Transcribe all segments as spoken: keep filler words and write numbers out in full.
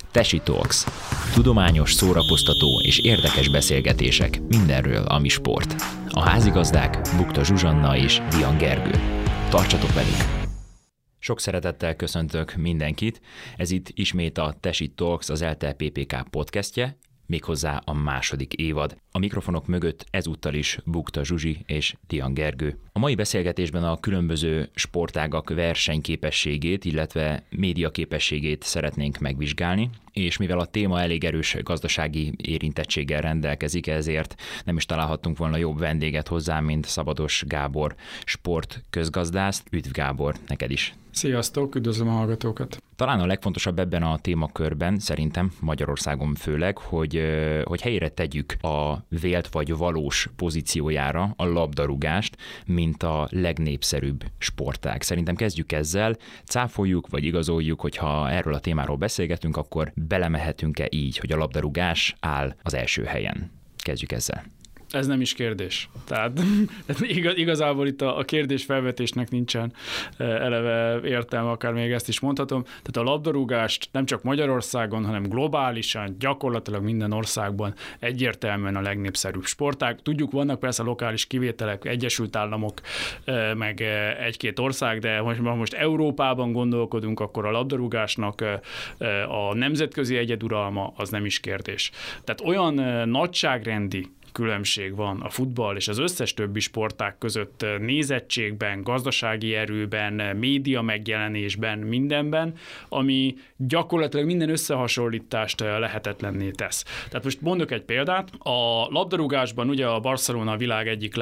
Tesi Talks. Tudományos, szórakoztató és érdekes beszélgetések mindenről, ami sport. A házigazdák Bukta Zsuzsanna és Dian Gergő. Tartsatok velünk! Sok szeretettel köszöntök mindenkit. Ez itt ismét a Tesi Talks, az ELTE pé pé ká podcastje, méghozzá a második évad. A mikrofonok mögött ezúttal is Bukta Zsuzsi és Dian Gergő. A mai beszélgetésben a különböző sportágak versenyképességét, illetve médiaképességét szeretnénk megvizsgálni, és mivel a téma elég erős gazdasági érintettséggel rendelkezik, ezért nem is találhattunk volna jobb vendéget hozzá, mint Szabados Gábor sportközgazdász. Üdv Gábor, neked is! Sziasztok, üdvözlöm a hallgatókat! Talán a legfontosabb ebben a témakörben, szerintem Magyarországon főleg, hogy, hogy helyére tegyük a vélt vagy valós pozíciójára a labdarúgást, mint a legnépszerűbb sportág. Szerintem kezdjük ezzel, cáfoljuk vagy igazoljuk, hogyha erről a témáról beszélgetünk, akkor belemehetünk-e így, hogy a labdarúgás áll az első helyen. Kezdjük ezzel. Ez nem is kérdés. Tehát igaz, igazából itt a, a kérdés felvetésnek nincsen eleve értelme, akár még ezt is mondhatom. Tehát a labdarúgást nem csak Magyarországon, hanem globálisan, gyakorlatilag minden országban egyértelműen a legnépszerűbb sportág. Tudjuk, vannak persze lokális kivételek, Egyesült Államok, meg egy-két ország, de most, most Európában gondolkodunk, akkor a labdarúgásnak a nemzetközi egyeduralma az nem is kérdés. Tehát olyan nagyságrendi különbség van a futball és az összes többi sportág között nézettségben, gazdasági erőben, média megjelenésben, mindenben, ami gyakorlatilag minden összehasonlítást lehetetlenné tesz. Tehát most mondok egy példát. A labdarúgásban ugye a Barcelona a világ egyik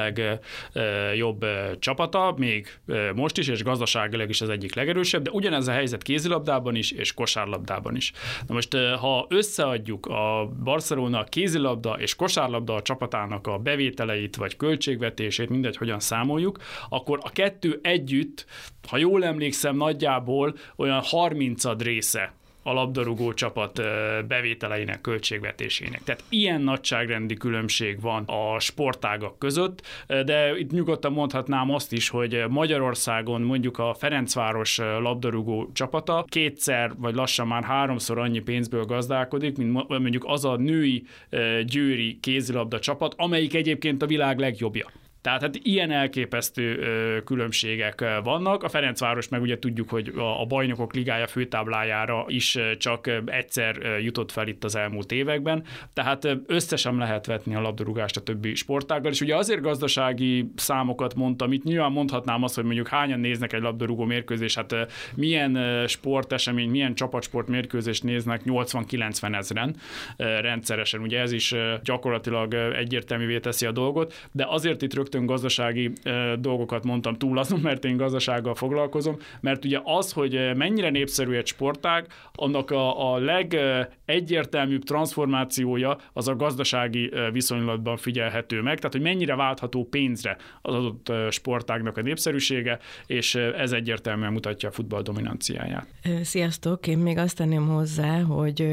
legjobb csapata, még most is, és gazdaságilag is az egyik legerősebb, de ugyanez a helyzet kézilabdában is, és kosárlabdában is. Na most, ha összeadjuk a Barcelona kézilabda és kosárlabda csapatának a bevételeit, vagy költségvetését, mindegy, hogyan számoljuk, akkor a kettő együtt, ha jól emlékszem, nagyjából olyan harmincad része a labdarúgó csapat bevételeinek, költségvetésének. Tehát ilyen nagyságrendi különbség van a sportágak között, de itt nyugodtan mondhatnám azt is, hogy Magyarországon mondjuk a Ferencváros labdarúgó csapata kétszer, vagy lassan már háromszor annyi pénzből gazdálkodik, mint mondjuk az a női győri kézilabda csapat, amelyik egyébként a világ legjobbja. Tehát hát ilyen elképesztő ö, különbségek vannak. A Ferencváros meg ugye tudjuk, hogy a, a Bajnokok Ligája főtáblájára is csak egyszer jutott fel itt az elmúlt években. Tehát összesen lehet vetni a labdarúgást a többi sportággal. És ugye azért gazdasági számokat mondtam, itt nyilván mondhatnám azt, hogy mondjuk hányan néznek egy labdarúgó mérkőzést, hát milyen sportesemény, milyen csapatsport mérkőzést néznek, nyolcvan-kilencven ezren rendszeresen. Ugye ez is gyakorlatilag egyértelművé teszi a dolgot, de azért itt rögtön gazdasági e, dolgokat mondtam túl azon, mert én gazdasággal foglalkozom, mert ugye az, hogy mennyire népszerű egy sportág, annak a, a legegyértelműbb transformációja az a gazdasági viszonylatban figyelhető meg, tehát hogy mennyire váltható pénzre az adott sportágnak a népszerűsége, és ez egyértelműen mutatja a futball dominanciáját. Sziasztok! Én még azt tenném hozzá, hogy,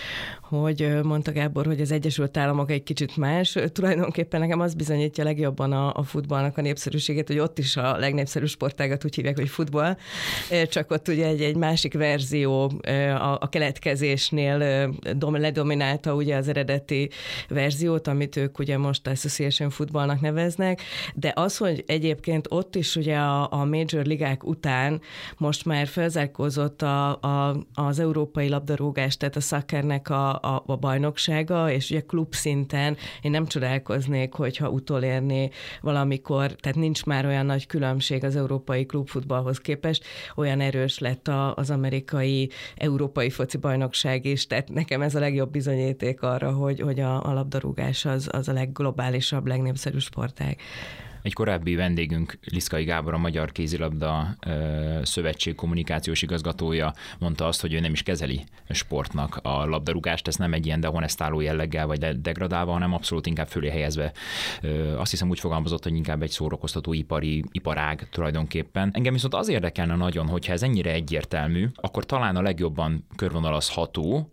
hogy mondta Gábor, hogy az Egyesült Államok egy kicsit más. Tulajdonképpen nekem az bizonyítja legjobban a a futballnak a népszerűségét, hogy ott is a legnépszerűbb sportágat úgy hívják, hogy futball, csak ott ugye egy, egy másik verzió a, a keletkezésnél dom, ledominálta ugye az eredeti verziót, amit ők ugye most Association Footballnak neveznek, de az, hogy egyébként ott is ugye a, a major ligák után most már felzárkózott a, a, az európai labdarúgás, tehát a szaccernek a, a, a bajnoksága, és ugye klub szinten én nem csodálkoznék, hogyha utolérné valamikor, tehát nincs már olyan nagy különbség az európai klubfutballhoz képest, olyan erős lett a, az amerikai európai foci bajnokság is, tehát nekem ez a legjobb bizonyíték arra, hogy, hogy a, a labdarúgás az, az a legglobálisabb, legnépszerűbb sportág. Egy korábbi vendégünk, Liszkai Gábor, a Magyar Kézilabda Szövetség kommunikációs igazgatója mondta azt, hogy ő nem is kezeli sportnak a labdarúgást, ez nem egy ilyen dehonestáló jelleggel vagy degradálva, hanem abszolút inkább fölé helyezve. Azt hiszem úgy fogalmazott, hogy inkább egy szórakoztató ipari iparág tulajdonképpen. Engem viszont az érdekelne nagyon, hogyha ez ennyire egyértelmű, akkor talán a legjobban körvonalazható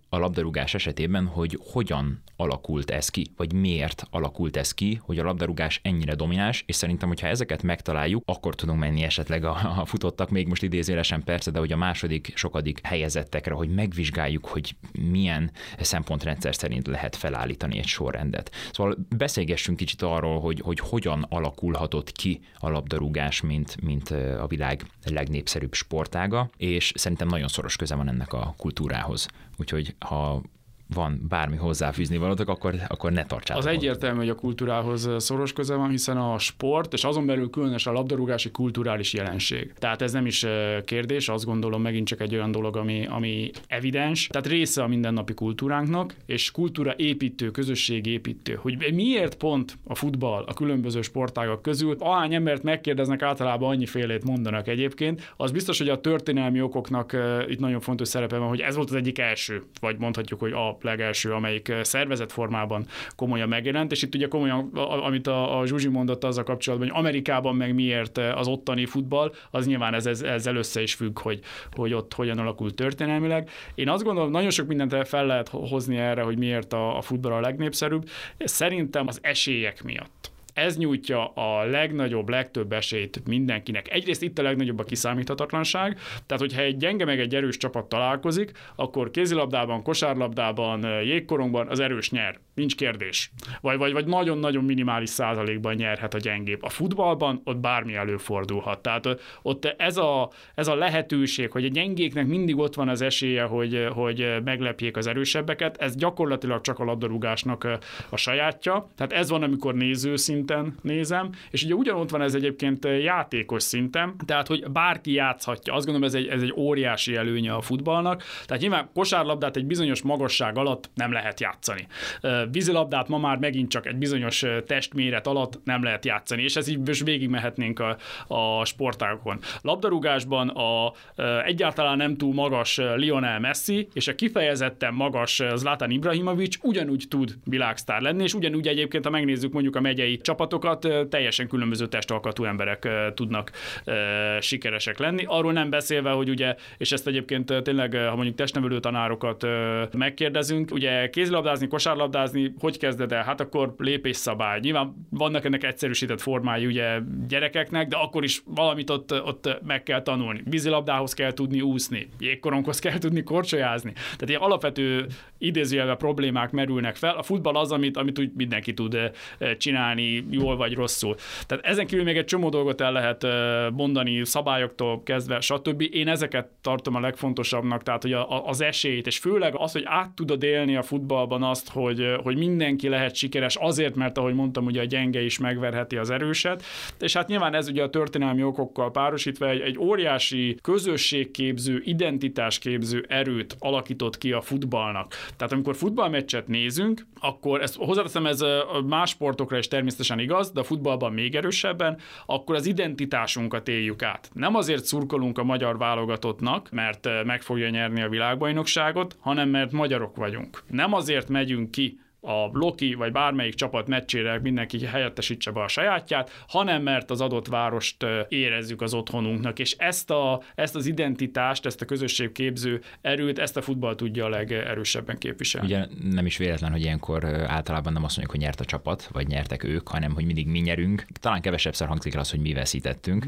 a labdarúgás esetében, hogy hogyan alakult ez ki, vagy miért alakult ez ki, hogy a labdarúgás ennyire domináns, és szerintem, hogyha ezeket megtaláljuk, akkor tudunk menni esetleg a, a futottak, még most idézélesen persze, de hogy a második, sokadik helyezettekre, hogy megvizsgáljuk, hogy milyen szempontrendszer szerint lehet felállítani egy sorrendet. Szóval beszélgessünk kicsit arról, hogy, hogy hogyan alakulhatott ki a labdarúgás, mint, mint a világ legnépszerűbb sportága, és szerintem nagyon szoros köze van ennek a kultúrához. Úgyhogy ha van bármi hozzáfűzni valótok, akkor, akkor ne tartsátok. Az egyértelmű, hogy a kultúrához szoros köze van, hiszen a sport, és azon belül különösen a labdarúgási kulturális jelenség. Tehát ez nem is kérdés, azt gondolom megint csak egy olyan dolog, ami, ami evidens. Tehát része a mindennapi kultúránknak, és kultúra építő, közösségépítő. Hogy miért pont a futball a különböző sportágak közül, ahány embert megkérdeznek, általában annyifélét mondanak egyébként, az biztos, hogy a történelmi okoknak itt nagyon fontos szerepe van, hogy ez volt az egyik első, vagy mondhatjuk, hogy a legelső, amelyik szervezett formában komolyan megjelent, és itt ugye komolyan, amit a, a Zsuzsi mondott azzal kapcsolatban, hogy Amerikában meg miért az ottani futball, az nyilván ez, ez, ezzel össze is függ, hogy, hogy ott hogyan alakult történelmileg. Én azt gondolom, nagyon sok mindent fel lehet hozni erre, hogy miért a, a futball a legnépszerűbb. Szerintem az esélyek miatt. Ez nyújtja a legnagyobb, legtöbb esélyt mindenkinek. Egyrészt itt a legnagyobb a kiszámíthatatlanság, tehát hogyha egy gyenge meg egy erős csapat találkozik, akkor kézilabdában, kosárlabdában, jégkorongban az erős nyer. Nincs kérdés. Vagy, vagy, vagy nagyon-nagyon minimális százalékban nyerhet a gyengébb. A futballban ott bármi előfordulhat. Tehát ott ez a, ez a lehetőség, hogy a gyengéknek mindig ott van az esélye, hogy, hogy meglepjék az erősebbeket, ez gyakorlatilag csak a labdarúgásnak a sajátja. Tehát ez van, amikor néző szinten nézem, és ugye ugyanott van ez egyébként játékos szinten, tehát hogy bárki játszhatja. Azt gondolom, ez egy, ez egy óriási előnye a futballnak. Tehát nyilván kosárlabdát egy bizonyos magasság alatt nem lehet játszani. Vízilabdát ma már megint csak egy bizonyos testméret alatt nem lehet játszani, és ez így most végigmehetnénk a, a sportágokon. Labdarúgásban a egyáltalán nem túl magas Lionel Messi, és a kifejezetten magas Zlatan Ibrahimović ugyanúgy tud világsztár lenni, és ugyanúgy egyébként, ha megnézzük mondjuk a megyei csapatokat, teljesen különböző testalkatú emberek tudnak sikeresek lenni. Arról nem beszélve, hogy ugye, és ezt egyébként tényleg, ha mondjuk testnevelő tanárokat megkérdezünk, ugye kézilabdázni, kosárlabdázni, hogy kezded el? Hát akkor lépésszabály. Nyilván vannak ennek egyszerűsített formái ugye gyerekeknek, de akkor is valamit ott, ott meg kell tanulni. Vízilabdához kell tudni úszni, jégkoronghoz kell tudni korcsolyázni. Tehát ilyen alapvető idézőjelben problémák merülnek fel. A futball az, amit, amit úgy mindenki tud csinálni, jól vagy rosszul. Tehát ezen kívül még egy csomó dolgot el lehet mondani, szabályoktól kezdve, stb. Én ezeket tartom a legfontosabbnak, tehát hogy a, az esélyt, és főleg az, hogy át tudod élni a futballban azt, hogy, hogy mindenki lehet sikeres azért, mert ahogy mondtam, ugye a gyenge is megverheti az erőset, és hát nyilván ez ugye a történelmi okokkal párosítva egy, egy óriási közösségképző, identitásképző erőt alakított ki a futballnak. Tehát amikor futballmeccset nézünk, akkor ezt hozzáteszem, ez más sportokra is természetesen igaz, de a futballban még erősebben, akkor az identitásunkat éljük át. Nem azért szurkolunk a magyar válogatottnak, mert meg fogja nyerni a világbajnokságot, hanem mert magyarok vagyunk. Nem azért megyünk ki a Loki vagy bármelyik csapat meccsére mindenki helyettesítse be a sajátját, hanem mert az adott várost érezzük az otthonunknak, és ezt, a, ezt az identitást, ezt a közösségképző erőt, ezt a futball tudja a legerősebben képviselni. Ugye nem is véletlen, hogy ilyenkor általában nem azt mondjuk, hogy nyert a csapat, vagy nyertek ők, hanem hogy mindig mi nyerünk. Talán kevesebbszer hangzik el az, hogy mi veszítettünk,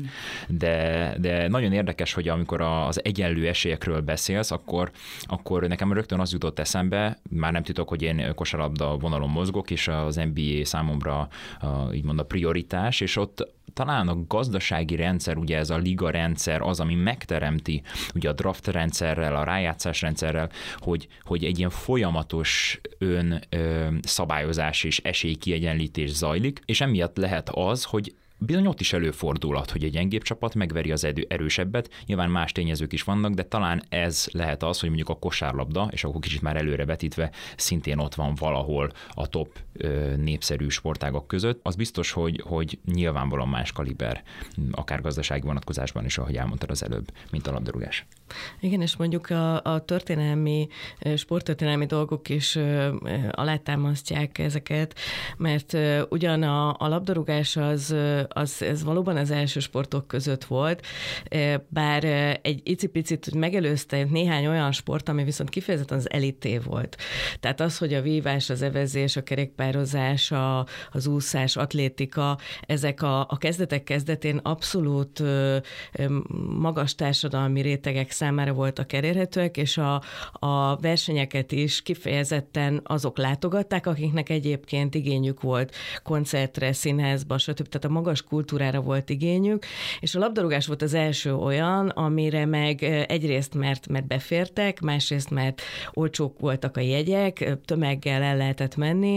de, de nagyon érdekes, hogy amikor az egyenlő esélyekről beszélsz, akkor, akkor nekem rögtön az jutott eszembe, már nem titok, hogy én kosárlabda a vonalon mozgok, és az en bé á számomra a, így mond a prioritás, és ott talán a gazdasági rendszer, ugye ez a liga rendszer az, ami megteremti ugye a draft rendszerrel, a rájátszás rendszerrel, hogy, hogy egy ilyen folyamatos ön ö, szabályozás és esélykiegyenlítés zajlik, és emiatt lehet az, hogy bizony ott is előfordulhat, hogy egy gyengébb csapat megveri az erősebbet, nyilván más tényezők is vannak, de talán ez lehet az, hogy mondjuk a kosárlabda, és akkor kicsit már előre vetítve, szintén ott van valahol a top ö, népszerű sportágak között. Az biztos, hogy, hogy nyilvánvalóan más kaliber, akár gazdasági vonatkozásban is, ahogy elmondtad az előbb, mint a labdarúgás. Igen, és mondjuk a, a történelmi, sporttörténelmi dolgok is alátámasztják ezeket, mert ugyan a, a labdarúgás az, az ez valóban az első sportok között volt, bár egy icipicit megelőzte néhány olyan sport, ami viszont kifejezetten az elité volt. Tehát az, hogy a vívás, az evezés, a kerékpározás, a, az úszás, atlétika, ezek a, a kezdetek kezdetén abszolút magas társadalmi rétegek számára voltak elérhetőek, és a, a versenyeket is kifejezetten azok látogatták, akiknek egyébként igényük volt koncertre, színházba, stb. Tehát a magas kultúrára volt igényük, és a labdarúgás volt az első olyan, amire meg egyrészt mert, mert befértek, másrészt mert olcsók voltak a jegyek, tömeggel el lehetett menni.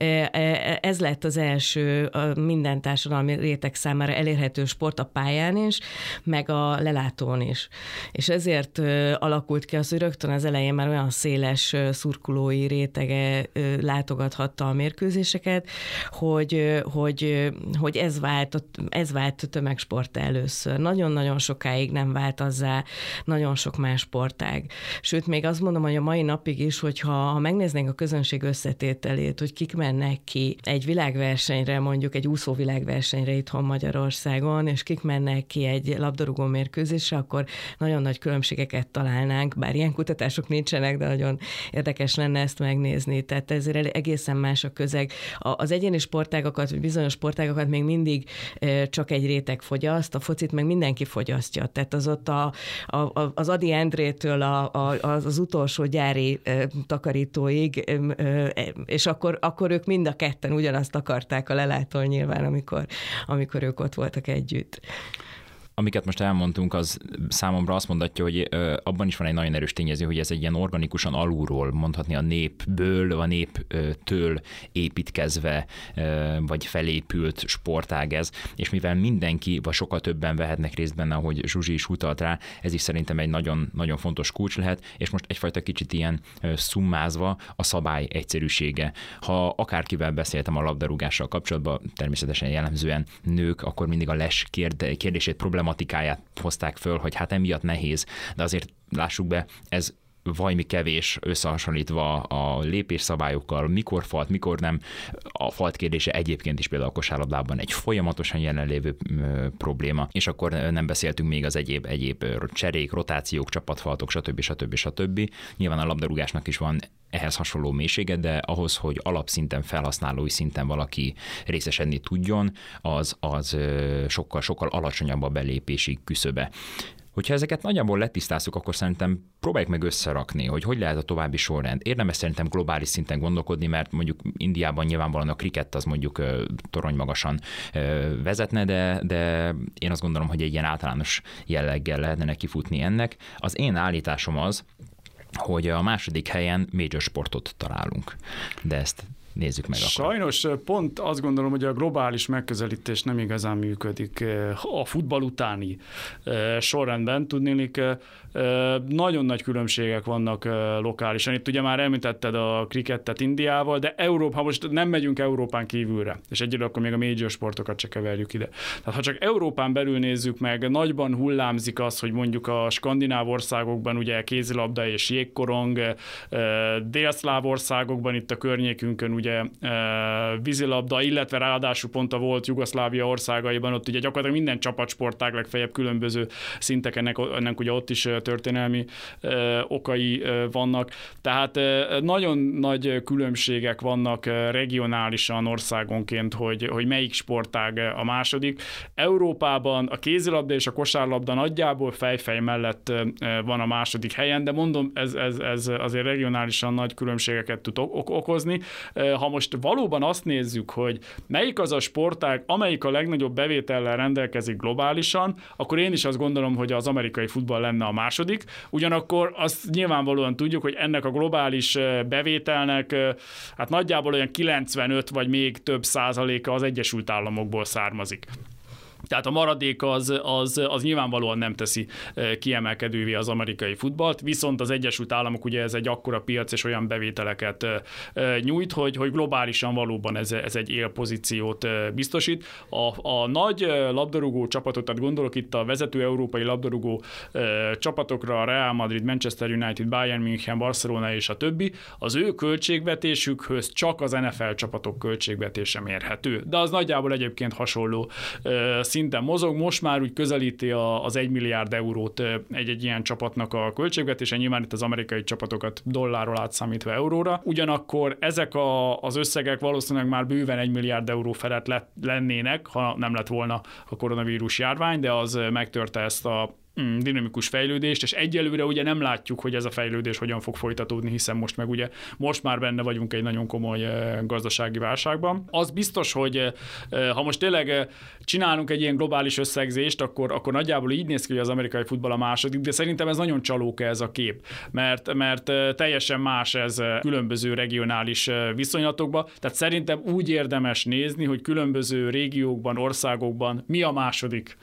Ez lett az első minden társadalmi réteg számára elérhető sport a pályán is, meg a lelátón is. És ezért alakult ki az, hogy rögtön az elején már olyan széles szurkolói rétege látogathatta a mérkőzéseket, hogy, hogy, hogy ez vált, ez vált tömegsport először. Nagyon-nagyon sokáig nem vált azzá nagyon sok más sportág. Sőt, még azt mondom, hogy a mai napig is, hogyha ha megnéznénk a közönség összetételét, hogy kik mennek ki egy világversenyre, mondjuk egy úszó világversenyre itthon Magyarországon, és kik mennek ki egy labdarúgó mérkőzésre, akkor nagyon nagy különbségeket találnánk, bár ilyen kutatások nincsenek, de nagyon érdekes lenne ezt megnézni. Tehát ezért egészen más a közeg. Az egyéni sportágakat, vagy bizonyos sportágakat még mindig csak egy réteg fogyaszt, a focit meg mindenki fogyasztja. Tehát az ott a, a, az Adi Endrétől a, a, az utolsó gyári takarítóig, és akkor, akkor ők mind a ketten ugyanazt akarták a lelától nyilván, amikor, amikor ők ott voltak együtt. Amiket most elmondtunk, az számomra azt mondatja, hogy abban is van egy nagyon erős tényező, hogy ez egy ilyen organikusan alulról, mondhatni a népből, a néptől építkezve, vagy felépült sportág ez, és mivel mindenki, vagy sokkal többen vehetnek részt benne, ahogy Zsuzsi is utalt rá, ez is szerintem egy nagyon, nagyon fontos kulcs lehet, és most egyfajta kicsit ilyen szummázva a szabály egyszerűsége. Ha akárkivel beszéltem a labdarúgással kapcsolatban, természetesen jellemzően nők, akkor mindig a les kérdését, problematikáját hozták föl, hogy hát emiatt nehéz, de azért lássuk be, ez vajmi kevés összehasonlítva a lépésszabályokkal, mikor falt, mikor nem. A falt kérdése egyébként is például a kosárlabdában egy folyamatosan jelenlévő probléma, és akkor nem beszéltünk még az egyéb, egyéb cserék, rotációk, csapatfaltok, stb. stb. stb. Nyilván a labdarúgásnak is van ehhez hasonló mélysége, de ahhoz, hogy alapszinten, felhasználói szinten valaki részesedni tudjon, az, az sokkal, sokkal alacsonyabb a belépési küszöbe. Hogyha ezeket nagyjából letisztázzuk, akkor szerintem próbáljuk meg összerakni, hogy hogy lehet a további sorrend. Érdemes szerintem globális szinten gondolkodni, mert mondjuk Indiában nyilvánvalóan a krikett az mondjuk torony magasan vezetne, de, de én azt gondolom, hogy egy ilyen általános jelleggel lehetne neki futni ennek. Az én állításom az, hogy a második helyen major sportot találunk. De ezt nézzük meg akkor. Sajnos pont azt gondolom, hogy a globális megközelítés nem igazán működik a futball utáni sorrendben. Tudnélik, nagyon nagy különbségek vannak lokálisan. Itt ugye már említetted a krikettet Indiával, de Európa, ha most nem megyünk Európán kívülre, és egyébként akkor még a major sportokat se keverjük ide. Tehát ha csak Európán belül nézzük meg, nagyban hullámzik az, hogy mondjuk a skandináv országokban ugye kézilabda és jégkorong, délszláv országokban itt a környékünkön ugye vízilabda, illetve ráadásul pont a volt Jugoszlávia országaiban, ott ugye gyakorlatilag minden csapatsportág, legfeljebb különböző szintek, ennek, ennek ugye ott is történelmi ö, okai ö, vannak. Tehát ö, nagyon nagy különbségek vannak ö, regionálisan országonként, hogy, hogy melyik sportág a második. Európában a kézilabda és a kosárlabda nagyjából fejfej mellett ö, van a második helyen, de mondom, ez, ez, ez azért regionálisan nagy különbségeket tud okozni. Ha most valóban azt nézzük, hogy melyik az a sportág, amelyik a legnagyobb bevétellel rendelkezik globálisan, akkor én is azt gondolom, hogy az amerikai futball lenne a második. Ugyanakkor azt nyilvánvalóan tudjuk, hogy ennek a globális bevételnek hát nagyjából olyan kilencvenöt vagy még több százaléka az Egyesült Államokból származik. Tehát a maradék az, az, az nyilvánvalóan nem teszi kiemelkedővé az amerikai futballt, viszont az Egyesült Államok ugye ez egy akkora piac és olyan bevételeket nyújt, hogy, hogy globálisan valóban ez, ez egy élpozíciót biztosít. A, a nagy labdarúgó csapatok, tehát gondolok itt a vezető európai labdarúgó csapatokra, a Real Madrid, Manchester United, Bayern München, Barcelona és a többi, az ő költségvetésükhöz csak az en ef el csapatok költségvetése mérhető. De az nagyjából egyébként hasonló szinten mozog. Most már úgy közelíti az egy milliárd eurót egy-egy ilyen csapatnak a költségvetése, nyilván itt az amerikai csapatokat dollárról átszámítva euróra. Ugyanakkor ezek a, az összegek valószínűleg már bőven egy milliárd euró felett lett, lennének, ha nem lett volna a koronavírus járvány, de az megtörte ezt a dinamikus fejlődést, és egyelőre ugye nem látjuk, hogy ez a fejlődés hogyan fog folytatódni, hiszen most meg ugye most már benne vagyunk egy nagyon komoly gazdasági válságban. Az biztos, hogy ha most tényleg csinálunk egy ilyen globális összegzést, akkor, akkor nagyjából így néz ki, hogy az amerikai futball a második, de szerintem ez nagyon csalóka ez a kép, mert, mert teljesen más ez különböző regionális viszonylatokban, tehát szerintem úgy érdemes nézni, hogy különböző régiókban, országokban mi a második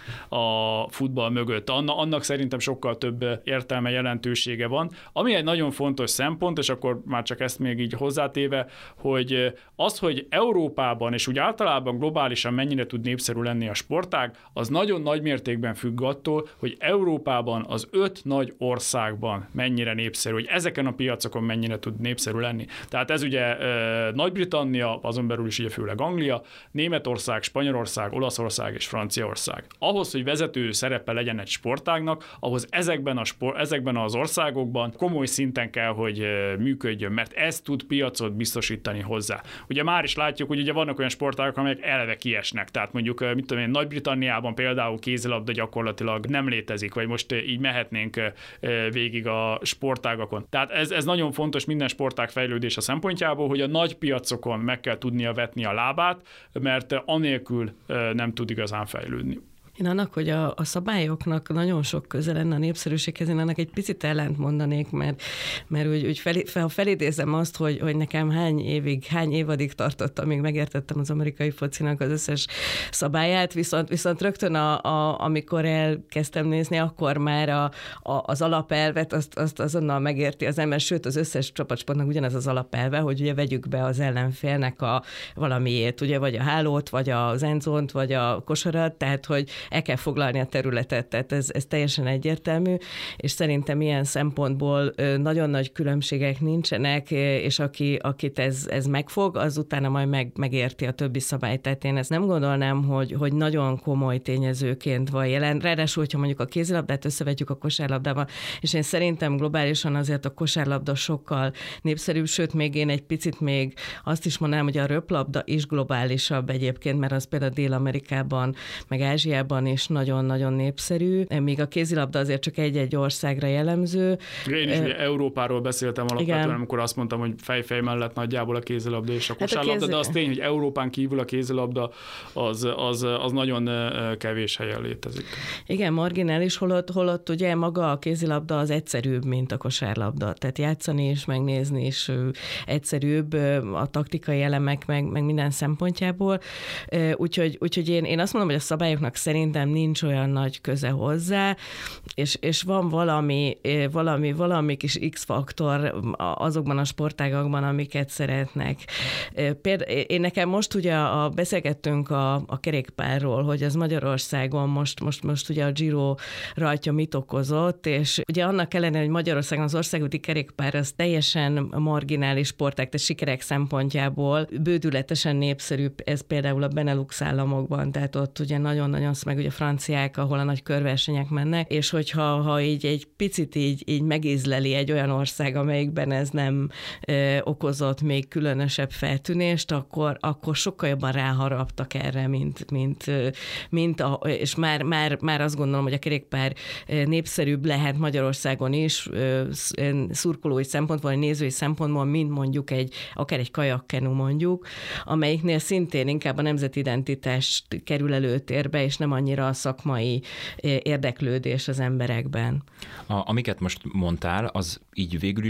a futball mögött. Anna, annak szerintem sokkal több értelme, jelentősége van. Ami egy nagyon fontos szempont, és akkor már csak ezt még így hozzátéve, hogy az, hogy Európában és úgy általában globálisan mennyire tud népszerű lenni a sportág, az nagyon nagy mértékben függ attól, hogy Európában az öt nagy országban mennyire népszerű, hogy ezeken a piacokon mennyire tud népszerű lenni. Tehát ez ugye Nagy-Britannia, azon belül is ugye főleg Anglia, Németország, Spanyolország, Olaszország és Franciaország. Ahhoz, hogy vezető szerepe legyen egy sportágnak, ahhoz ezekben, a sport, ezekben az országokban komoly szinten kell, hogy működjön, mert ez tud piacot biztosítani hozzá. Ugye már is látjuk, hogy ugye vannak olyan sportágok, amelyek eleve kiesnek. Tehát mondjuk, mit tudom én, Nagy-Britanniában például kézilabda gyakorlatilag nem létezik, vagy most így mehetnénk végig a sportágakon. Tehát ez, ez nagyon fontos minden sportág fejlődése szempontjából, hogy a nagy piacokon meg kell tudnia vetni a lábát, mert anélkül nem tud igazán fejlődni. Én annak, hogy a, a szabályoknak nagyon sok köze lenne a népszerűséghez, én annak egy picit ellent mondanék, mert, mert úgy, úgy fel, fel, felidézem azt, hogy, hogy nekem hány évig, hány évadig tartott, amíg megértettem az amerikai focinak az összes szabályát, viszont, viszont rögtön a, a, amikor elkezdtem nézni, akkor már a, a, az alapelvet, azt, azt azonnal megérti az ember, sőt az összes csapatsportnak ugyanez az alapelve, hogy ugye vegyük be az ellenfélnek a valamiét, ugye vagy a hálót, vagy az endzont, vagy a kosarat, tehát hogy el kell foglalni a területet, tehát ez, ez teljesen egyértelmű, és szerintem ilyen szempontból nagyon nagy különbségek nincsenek, és aki, akit ez, ez megfog, az utána majd meg, megérti a többi szabályt. Tehát én ezt nem gondolnám, hogy, hogy nagyon komoly tényezőként van jelen. Ráadásul, hogyha mondjuk a kézilabdát összevetjük a kosárlabdával, és én szerintem globálisan azért a kosárlabda sokkal népszerűbb, sőt, még én egy picit még azt is mondanám, hogy a röplabda is globálisabb egyébként, mert az például Dél-Amerikában, meg Ázsiában is nagyon-nagyon népszerű, míg a kézilabda azért csak egy-egy országra jellemző. Én is ugye Európáról beszéltem alapvetően, igen. Amikor azt mondtam, hogy fej-fej mellett nagyjából a kézilabda és a kosárlabda, hát a kéz... de az tény, hogy Európán kívül a kézilabda az, az, az nagyon kevés helyen létezik. Igen, marginális, holott, holott ugye maga a kézilabda az egyszerűbb, mint a kosárlabda. Tehát játszani is, megnézni is egyszerűbb a taktikai elemek, meg, meg minden szempontjából. Úgyhogy, úgyhogy én, én azt mondom, hogy a szabályoknak szerintem nincs olyan nagy köze hozzá, és, és van valami, valami, valami kis X-faktor azokban a sportágakban, amiket szeretnek. Például én nekem most ugye a, beszélgettünk a, a kerékpárról, hogy ez Magyarországon most, most, most ugye a Giro rajtja mit okozott, és ugye annak ellenére, hogy Magyarországon az országúti kerékpár az teljesen marginális sportág, tehát sikerek szempontjából bődületesen népszerű, ez például a Benelux államokban, tehát ott ugye nagyon-nagyon, meg ugye a franciák, ahol a nagy körversenyek mennek, és hogyha ha így egy picit így, így megízleli egy olyan ország, amelyikben ez nem ö, okozott még különösebb feltűnést, akkor, akkor sokkal jobban ráharaptak erre, mint, mint, mint a, és már, már, már azt gondolom, hogy a kerékpár népszerűbb lehet Magyarországon is, szurkolói szempontból, nézői szempontból, mint mondjuk egy, akár egy kajakkenu mondjuk, amelyiknél szintén inkább a nemzeti identitás kerül előtérbe, és nem annyira a szakmai érdeklődés az emberekben. A, amiket most mondtál, az így végül is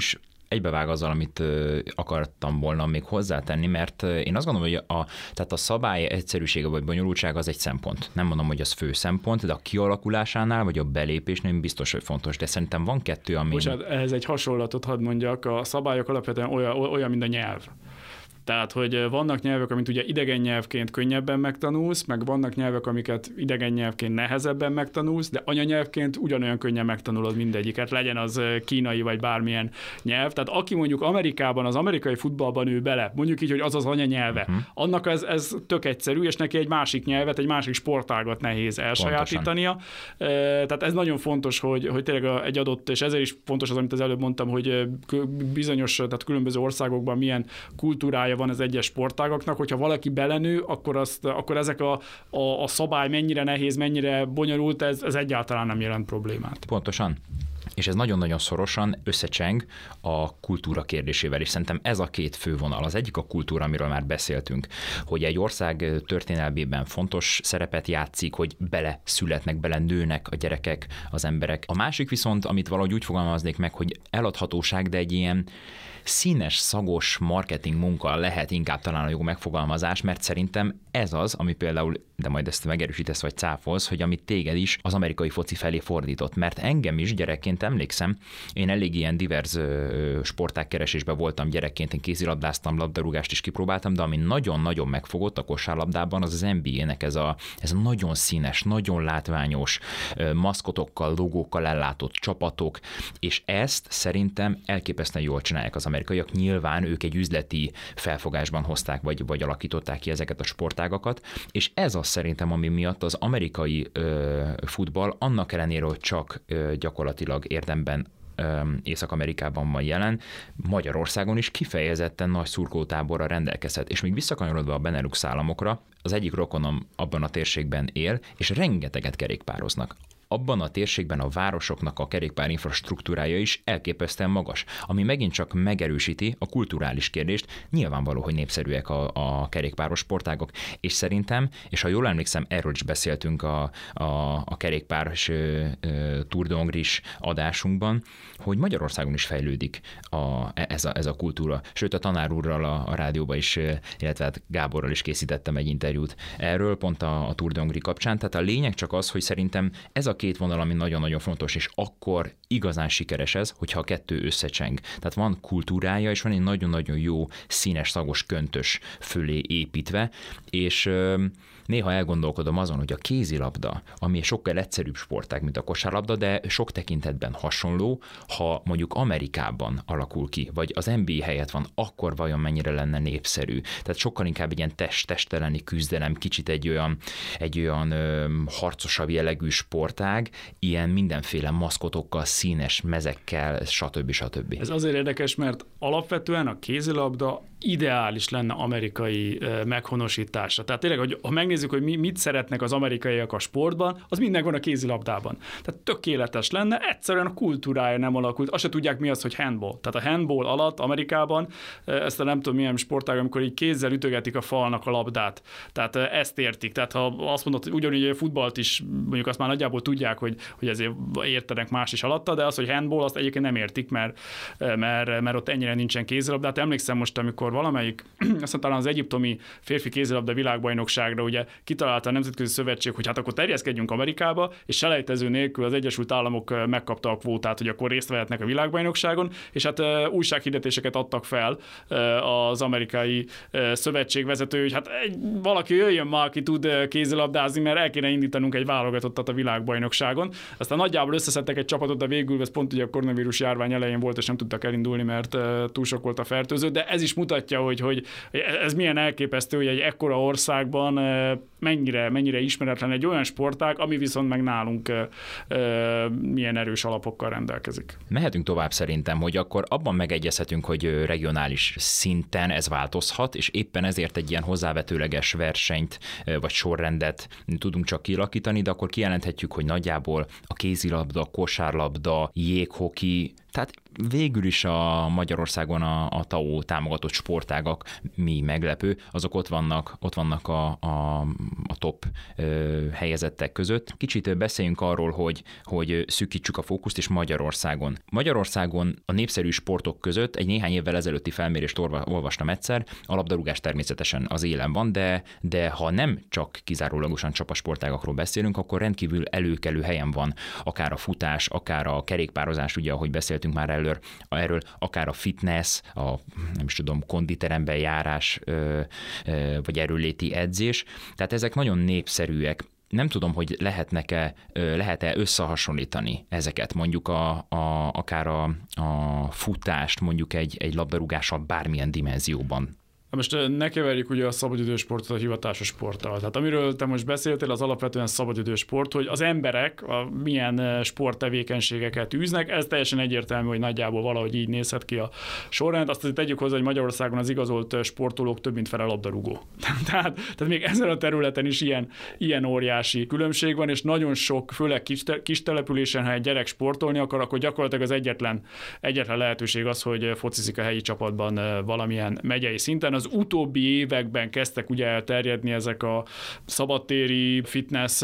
egybevág azzal, amit akartam volna még hozzátenni, mert én azt gondolom, hogy a, tehát a szabály egyszerűsége vagy bonyolultsága az egy szempont. Nem mondom, hogy az fő szempont, de a kialakulásánál vagy a belépésnél biztos, hogy fontos. De szerintem van kettő, ami... Bocsánat, ehhez egy hasonlatot hadd mondjak, a szabályok alapvetően olyan, olyan mint a nyelv. Tehát, hogy vannak nyelvek, amit ugye idegen nyelvként könnyebben megtanulsz, meg vannak nyelvek, amiket idegen nyelvként nehezebben megtanulsz, de anyanyelvként ugyanolyan könnyen megtanulod mindegyiket, legyen az kínai vagy bármilyen nyelv. Tehát aki mondjuk Amerikában, az amerikai futballban ül bele, mondjuk így, hogy az az anyanyelve, uh-huh. annak ez, ez tök egyszerű, és neki egy másik nyelvet, egy másik sportágat nehéz elsajátítania. Pontosan. Tehát ez nagyon fontos, hogy, hogy tényleg egy adott, és ezért is fontos az, amit az előbb mondtam, hogy bizonyos, tehát különböző országokban milyen kultúrája van az egyes sportágaknak, hogyha valaki belenő, akkor, azt, akkor ezek a, a, a szabály mennyire nehéz, mennyire bonyolult, ez, ez egyáltalán nem jelent problémát. Pontosan. És ez nagyon-nagyon szorosan összecseng a kultúra kérdésével, és szerintem ez a két fővonal. Az egyik a kultúra, amiről már beszéltünk, hogy egy ország történelmében fontos szerepet játszik, hogy bele születnek, bele nőnek a gyerekek, az emberek. A másik viszont, amit valahogy úgy fogalmaznék meg, hogy eladhatóság, de egy ilyen színes, szagos marketing munka lehet inkább talán a jó megfogalmazás, mert szerintem ez az, ami például, de majd ezt megerősítesz vagy cáfolsz, hogy amit téged is az amerikai foci felé fordított. Mert engem is gyerekként emlékszem, én elég ilyen divers sporták keresésben voltam gyerekként, én kézilabdáztam, labdarúgást is kipróbáltam, de ami nagyon-nagyon megfogott a kosárlabdában, az az en bé á-nek ez a, ez a nagyon színes, nagyon látványos maszkotokkal, logókkal ellátott csapatok, és ezt szerintem elképesztően jól csinálják az amerikaiak. Nyilván ők egy üzleti felfogásban hozták, vagy, vagy alakították ki ezeket a sportágakat, és ez az szerintem, ami miatt az amerikai ö, futball annak ellenére, hogy csak ö, gyakorlatilag érdemben Észak-Amerikában van jelen, Magyarországon is kifejezetten nagy szurkolótáborra rendelkezhet. És még visszakanyarodva a Benelux államokra, az egyik rokonom abban a térségben él, és rengeteget kerékpároznak. Abban a térségben a városoknak a kerékpár infrastruktúrája is elképesztően magas, ami megint csak megerősíti a kulturális kérdést. Nyilvánvaló, hogy népszerűek a, a kerékpáros sportágok, és szerintem, és ha jól emlékszem, erről is beszéltünk a, a, a kerékpáros Tour de Hongrie adásunkban, hogy Magyarországon is fejlődik a, ez, a, ez a kultúra. Sőt, a tanár úrral a, a rádióban is, illetve hát Gáborral is készítettem egy interjút erről, pont a, a Tour de Hongrie kapcsán. Tehát a lényeg csak az, hogy szerintem ez a két vonal, ami nagyon-nagyon fontos, és akkor igazán sikeres ez, hogyha a kettő összecseng. Tehát van kultúrája, és van egy nagyon-nagyon jó színes, szagos köntös fölé építve, és ö, néha elgondolkodom azon, hogy a kézilabda, ami sokkal egyszerűbb sportág, mint a kosárlabda, de sok tekintetben hasonló, ha mondjuk Amerikában alakul ki, vagy az en bé á helyett van, akkor vajon mennyire lenne népszerű. Tehát sokkal inkább egy ilyen test-test elleni küzdelem, kicsit egy olyan, egy olyan ö, harcosabb jellegű sportág, ilyen mindenféle maszkotokkal, színes mezekkel, stb. stb. Ez azért érdekes, mert alapvetően a kézilabda ideális lenne amerikai meghonosításra. Tehát tényleg, hogy ha megnézzük, hogy mi, mit szeretnek az amerikaiak a sportban, az minden van a kézilabdában. Tehát tökéletes lenne, egyszerűen a kultúrája nem alakult. Azt se tudják, mi az, hogy handball. Tehát a handball alatt Amerikában ezt a nem tudom milyen sportág, amikor így kézzel ütögetik a falnak a labdát. Tehát ezt értik. Tehát ha azt mondod, hogy ugyanúgy a futballt is, mondjuk azt már nagyjából tudják, hogy, hogy ezért értenek más is alatta, de az, hogy handball, azt egyébként nem értik, mert, mert, mert ott ennyire nincsen kézilabda. Hát emlékszem most, amikor valamelyik, azt talán az egyiptomi férfi kézilabda világbajnokságra ugye kitalálta a Nemzetközi Szövetség, hogy hát akkor terjeszkedjünk Amerikába, és selejtező nélkül az Egyesült Államok megkapta a kvótát, hogy akkor részt vehetnek a világbajnokságon, és hát újsághirdetéseket adtak fel az amerikai szövetség vezető, hogy hát egy, valaki jöjjön már, aki tud kézilabdázni, mert el kéne indítanunk egy válogatottat a világbajnokságon. Aztán nagyjából összeszedtek egy csapatot, de végül ez pont ugye a koronavírus járvány elején volt, és nem tudtak elindulni, mert túl sok volt a fertőző, de ez is mutatja, hogy, hogy ez milyen elképesztő, hogy egy ekkora országban mennyire, mennyire ismeretlen egy olyan sportág, ami viszont meg nálunk milyen erős alapokkal rendelkezik. Mehetünk tovább szerintem, hogy akkor abban megegyezhetünk, hogy regionális szinten ez változhat, és éppen ezért egy ilyen hozzávetőleges versenyt vagy sorrendet tudunk csak kialakítani, de akkor kijelenthetjük, hogy nagyjából a kézilabda, kosárlabda, jéghoki Tehát végül is a Magyarországon a, a té á o támogatott sportágak, mi meglepő, azok ott vannak, ott vannak a, a, a top ö, helyezettek között. Kicsit beszéljünk arról, hogy, hogy szűkítsük a fókuszt, és Magyarországon. Magyarországon a népszerű sportok között egy néhány évvel ezelőtti felmérést olvastam egyszer, a labdarúgás természetesen az élen van, de, de ha nem csak kizárólagosan csapasportágakról beszélünk, akkor rendkívül előkelő helyen van akár a futás, akár a kerékpározás, ugye, ahogy beszéltünk már elő, erről, akár a fitness, a nem is tudom, konditeremben járás, ö, ö, vagy erőléti edzés. Tehát ezek nagyon népszerűek. Nem tudom, hogy lehetnek-e, lehet-e összehasonlítani ezeket, mondjuk a, a, akár a, a futást, mondjuk egy, egy labdarúgással bármilyen dimenzióban. Most ne keverjük ugye a szabadidősportot a hivatásos sporttal. Tehát amiről te most beszéltél, az alapvetően szabadidősport, hogy az emberek a milyen sporttevékenységeket űznek, ez teljesen egyértelmű, hogy nagyjából valahogy így nézhet ki a sorrend. Azt azért tegyük hozzá, hogy Magyarországon az igazolt sportolók több mint fele labdarúgó. tehát, tehát még ezen a területen is ilyen, ilyen óriási különbség van, és nagyon sok, főleg kis, kis településen, ha egy gyerek sportolni akar, akkor gyakorlatilag az egyetlen, egyetlen lehetőség az, hogy focizik a helyi csapatban valamilyen megyei szinten. Az utóbbi években kezdtek ugye elterjedni ezek a szabadtéri fitness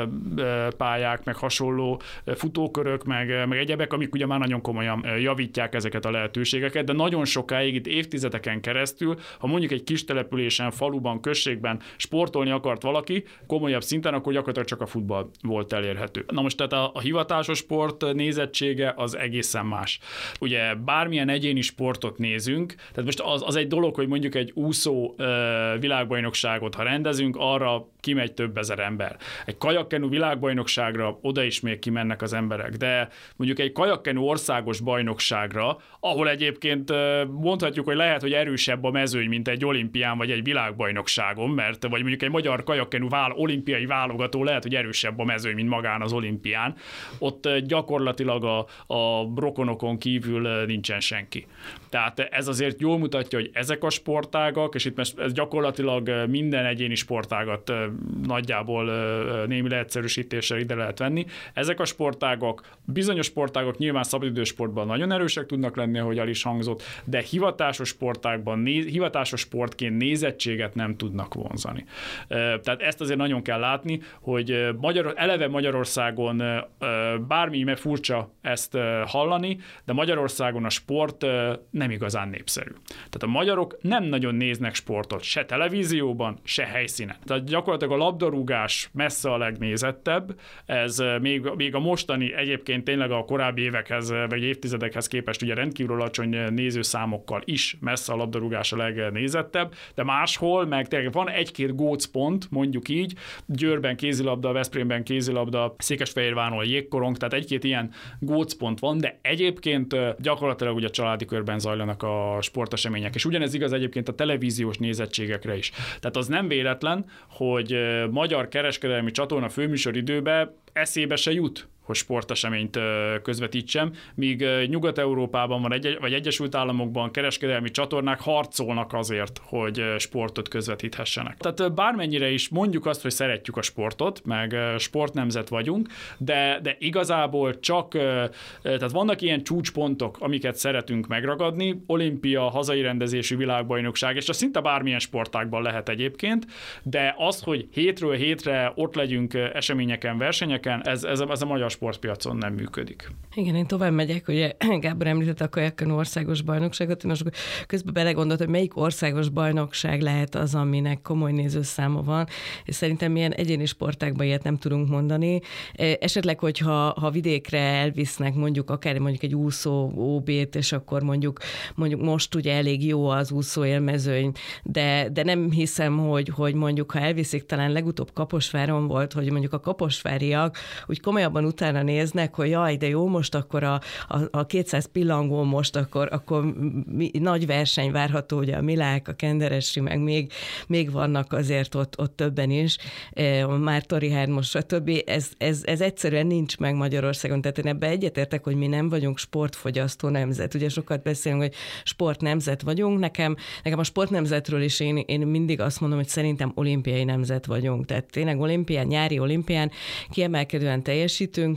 pályák, meg hasonló futókörök, meg, meg egyebek, amik ugye már nagyon komolyan javítják ezeket a lehetőségeket, de nagyon sokáig, itt évtizedeken keresztül, ha mondjuk egy kis településen, faluban, községben sportolni akart valaki, komolyabb szinten, akkor gyakorlatilag csak a futball volt elérhető. Na most tehát a, a hivatásos sport nézettsége az egészen más. Ugye bármilyen egyéni sportot nézünk, tehát most az, az egy dolog, hogy mondjuk egy úszó uh, világbajnokságot, ha rendezünk, arra kimegy több ezer ember. Egy kajakkenu világbajnokságra oda is még kimennek az emberek, de mondjuk egy kajakkenu országos bajnokságra, ahol egyébként uh, mondhatjuk, hogy lehet, hogy erősebb a mezőny, mint egy olimpián vagy egy világbajnokságon, mert vagy mondjuk egy magyar kajakkenu vál, olimpiai válogató lehet, hogy erősebb a mezőny, mint magán az olimpián. Ott uh, gyakorlatilag a, a rokonokon kívül uh, nincsen senki. Tehát ez azért jól mutatja, hogy ezek a sportágak, és itt ez gyakorlatilag minden egyéni sportágat nagyjából némi leegyszerűsítéssel ide lehet venni. Ezek a sportágak, bizonyos sportágak nyilván szabadidősportban nagyon erősek tudnak lenni, ahogy el is hangzott, de hivatásos sportákban, hivatásos sportként nézettséget nem tudnak vonzani. Tehát ezt azért nagyon kell látni, hogy Magyar, eleve Magyarországon bármi, mert furcsa ezt hallani, de Magyarországon a sport nem igazán népszerű. Tehát a magyarok nem nagyon néznek sportot, se televízióban, se helyszínen. Tehát gyakorlatilag a labdarúgás messze a legnézettebb, ez még, még a mostani egyébként tényleg a korábbi évekhez, vagy évtizedekhez képest ugye rendkívül alacsony nézőszámokkal is messze a labdarúgás a legnézettebb, de máshol meg tényleg van egy-két gócpont, mondjuk így, Győrben kézilabda, Veszprémben kézilabda, Székesfehérváron jégkorong, tehát egy-két ilyen gócpont van, de egyébként gyakorlatilag ugye családi körben zajlanak a sportesemények, és ugyanez igaz egyébként a televíziós nézettségekre is. Tehát az nem véletlen, hogy magyar kereskedelmi csatorna főműsoridőben eszébe se jut, hogy sporteseményt közvetítsem, míg Nyugat-Európában van, egy, vagy Egyesült Államokban kereskedelmi csatornák harcolnak azért, hogy sportot közvetíthessenek. Tehát bármennyire is mondjuk azt, hogy szeretjük a sportot, meg sportnemzet vagyunk, de, de igazából csak, tehát vannak ilyen csúcspontok, amiket szeretünk megragadni, olimpia, hazai rendezésű világbajnokság, és az szinte bármilyen sportágban lehet egyébként, de az, hogy hétről hétre ott legyünk eseményeken, versenyeken, ez, ez, ez a magyar sportpiacon nem működik. Igen, én tovább megyek, ugye Gábor említette a kajakkenu országos bajnokságot, én most közben belegondolt, hogy melyik országos bajnokság lehet az, aminek komoly nézőszáma van, és szerintem milyen egyéni sportákban ilyet nem tudunk mondani. Esetleg, hogyha ha vidékre elvisznek mondjuk akár mondjuk egy úszó ó bét, és akkor mondjuk, mondjuk most ugye elég jó az úszó élmezőny, de, de nem hiszem, hogy, hogy mondjuk ha elviszik, talán legutóbb Kaposváron volt, hogy mondjuk a kaposváriak úgy komolyabban utána néznek, hogy jaj, de jó, most akkor a, a, a kétszáz pillangó most akkor, akkor mi, nagy verseny várható, ugye a Milák, a Kenderesi, meg még, még vannak azért ott, ott többen is, a Márton Hármos, stb. Ez, ez, ez egyszerűen nincs meg Magyarországon, tehát én ebben egyetértek, hogy mi nem vagyunk sportfogyasztó nemzet. Ugye sokat beszélünk, hogy sportnemzet vagyunk, nekem, nekem a sportnemzetről is én, én mindig azt mondom, hogy szerintem olimpiai nemzet vagyunk, tehát tényleg olimpián, nyári olimpián kiemelkedően teljesítünk,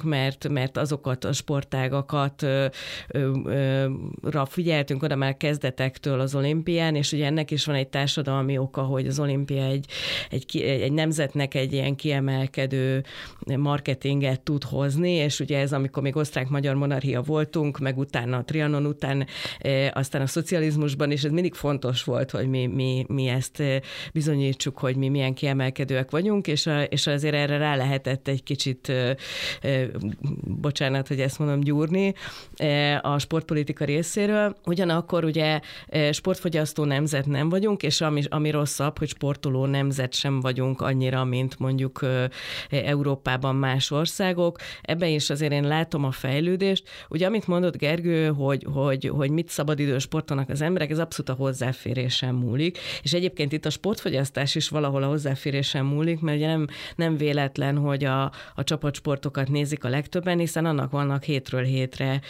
vezetünk, mert, mert azokat a sportágakat ö, ö, ö, ra figyeltünk oda már kezdetektől az olimpián, és ugye ennek is van egy társadalmi oka, hogy az olimpia egy, egy, egy nemzetnek egy ilyen kiemelkedő marketinget tud hozni, és ugye ez, amikor még osztrák-magyar monarchia voltunk, meg utána a Trianon után, e, aztán a szocializmusban is ez mindig fontos volt, hogy mi, mi, mi ezt bizonyítsuk, hogy mi milyen kiemelkedőek vagyunk, és, a, és azért erre rá lehetett egy kicsit, e, e, bocsánat, hogy ezt mondom, gyúrni e, a sportpolitika részéről. Ugyanakkor ugye sportfogyasztó nemzet nem vagyunk, és ami, ami rosszabb, hogy sportoló nemzet sem vagyunk annyira, mint mondjuk Európában más országok. Ebben is azért én látom a fejlődést. Ugye amit mondott Gergő, hogy, hogy, hogy mit szabadidős sportolnak az emberek, ez abszolút a hozzáférésen múlik. És egyébként itt a sportfogyasztás is valahol a hozzáférésen múlik, mert ugye nem, nem véletlen, hogy a, a csapatsportokat nézik a legtöbben, hiszen annak vannak hétről hétre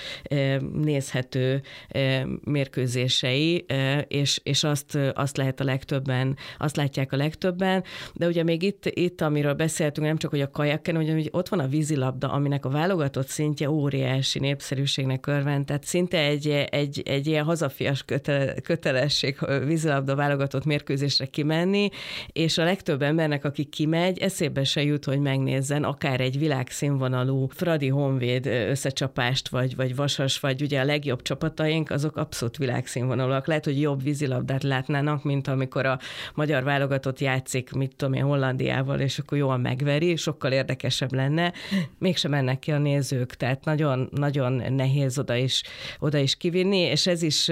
nézhető mérkőzései, és, és azt, azt lehet a legtöbben, azt látják a legtöbben, de ugye még itt, itt amiről beszéltünk, nem csak, hogy a kajakken, hogy ott van a vízilabda, aminek a válogatott szintje óriási népszerűségnek örvend, tehát szinte egy, egy, egy ilyen hazafias kötele, kötelesség vízilabda válogatott mérkőzésre kimenni, és a legtöbb embernek, aki kimegy, eszébe se jut, hogy megnézzen akár egy világszínvonalú Fradi Honvéd összecsapást, vagy, vagy Vasas, vagy ugye a legjobb csapataink, azok abszolút világszínvonalúak. Lehet, hogy jobb vízilabdát látnának, mint amikor a magyar válogatott játszik, mit tudom én, Hollandiával, és akkor jól megveri, sokkal érdekesebb lenne. Mégsem mennek ki a nézők, tehát nagyon, nagyon nehéz oda is, oda is kivinni, és ez is,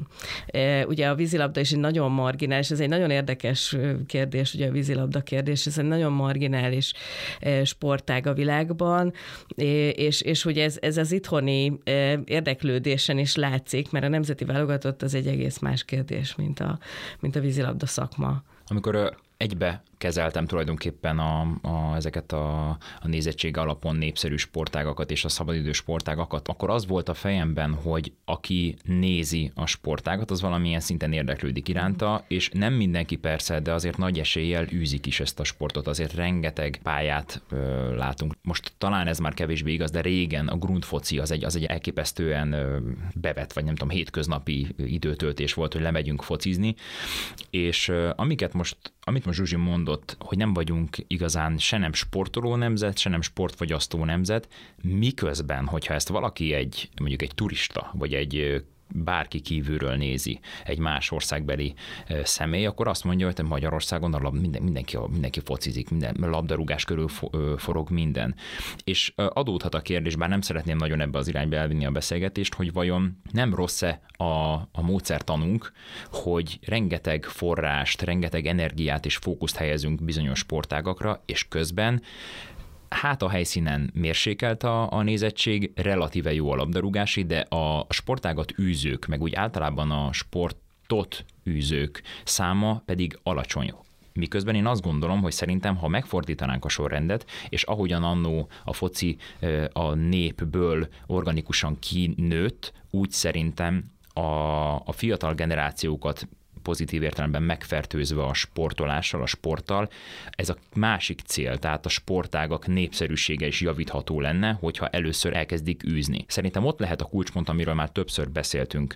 ugye a vízilabda is egy nagyon marginális, ez egy nagyon érdekes kérdés, ugye a vízilabda kérdés, ez egy nagyon marginális sportág a világban, és, és hogy ez, ez az itthoni érdeklődésen is látszik, mert a nemzeti válogatott az egy egész más kérdés, mint a, mint a vízilabda szakma. Amikor egybe kezeltem tulajdonképpen a, a, ezeket a, a nézettség alapon népszerű sportágakat és a szabadidős sportágakat, akkor az volt a fejemben, hogy aki nézi a sportágat, az valamilyen szinten érdeklődik iránta, és nem mindenki persze, de azért nagy eséllyel űzik is ezt a sportot, azért rengeteg pályát ö, látunk. Most talán ez már kevésbé igaz, de régen a grundfoci az egy, az egy elképesztően ö, bevett, vagy nem tudom, hétköznapi időtöltés volt, hogy lemegyünk focizni, és ö, amiket most, amit most Zsuzsi mondott, hogy nem vagyunk igazán se nem sportoló nemzet, se nem sportfogyasztó nemzet, miközben, hogyha ezt valaki egy, mondjuk egy turista, vagy egy bárki kívülről nézi, egy más országbeli személy, akkor azt mondja, hogy Magyarországon a lab, minden, mindenki, mindenki focizik, minden labdarúgás körül forog minden. És adódhat a kérdés, bár nem szeretném nagyon ebbe az irányba elvinni a beszélgetést, hogy vajon nem rossz-e a, a módszertanunk, hogy rengeteg forrást, rengeteg energiát és fókuszt helyezünk bizonyos sportágakra, és közben hát a helyszínen mérsékelt a, a nézettség, relatíve jó a labdarúgási, de a sportágat űzők, meg úgy általában a sportot űzők száma pedig alacsony. Miközben én azt gondolom, hogy szerintem, ha megfordítanánk a sorrendet, és ahogyan annó a foci a népből organikusan kinőtt, úgy szerintem a, a fiatal generációkat pozitív értelemben megfertőzve a sportolással, a sporttal. Ez a másik cél, tehát a sportágak népszerűsége is javítható lenne, hogyha először elkezdik űzni. Szerintem ott lehet a kulcspont, amiről már többször beszéltünk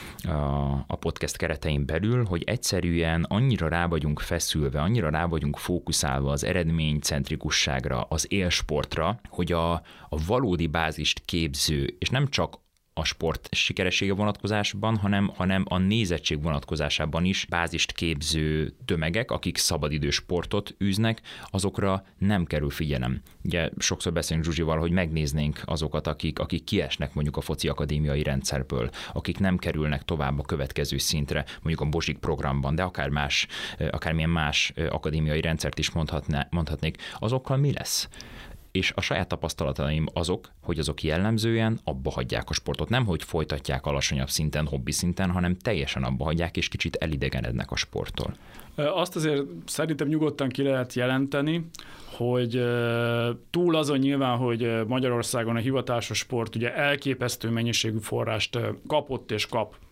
a podcast keretein belül, hogy egyszerűen annyira rá vagyunk feszülve, annyira rá vagyunk fókuszálva az eredménycentrikusságra, az élsportra, hogy a, a valódi bázist képző, és nem csak a sport sikeressége vonatkozásban, hanem, hanem a nézettség vonatkozásában is bázist képző tömegek, akik szabadidős sportot űznek, azokra nem kerül figyelem. Ugye sokszor beszélünk Zsuzsival, hogy megnéznénk azokat, akik, akik kiesnek mondjuk a foci akadémiai rendszerből, akik nem kerülnek tovább a következő szintre, mondjuk a Bozsik programban, de akár más, akármilyen más akadémiai rendszert is mondhatná, mondhatnék, azokkal mi lesz? És a saját tapasztalataim azok, hogy azok jellemzően abba hagyják a sportot. Nem, hogy folytatják alacsonyabb szinten, hobbi szinten, hanem teljesen abba hagyják, és kicsit elidegenednek a sporttól. Azt azért szerintem nyugodtan ki lehet jelenteni, hogy túl azon nyilván, hogy Magyarországon a hivatásos sport ugye elképesztő mennyiségű forrást kapott és kap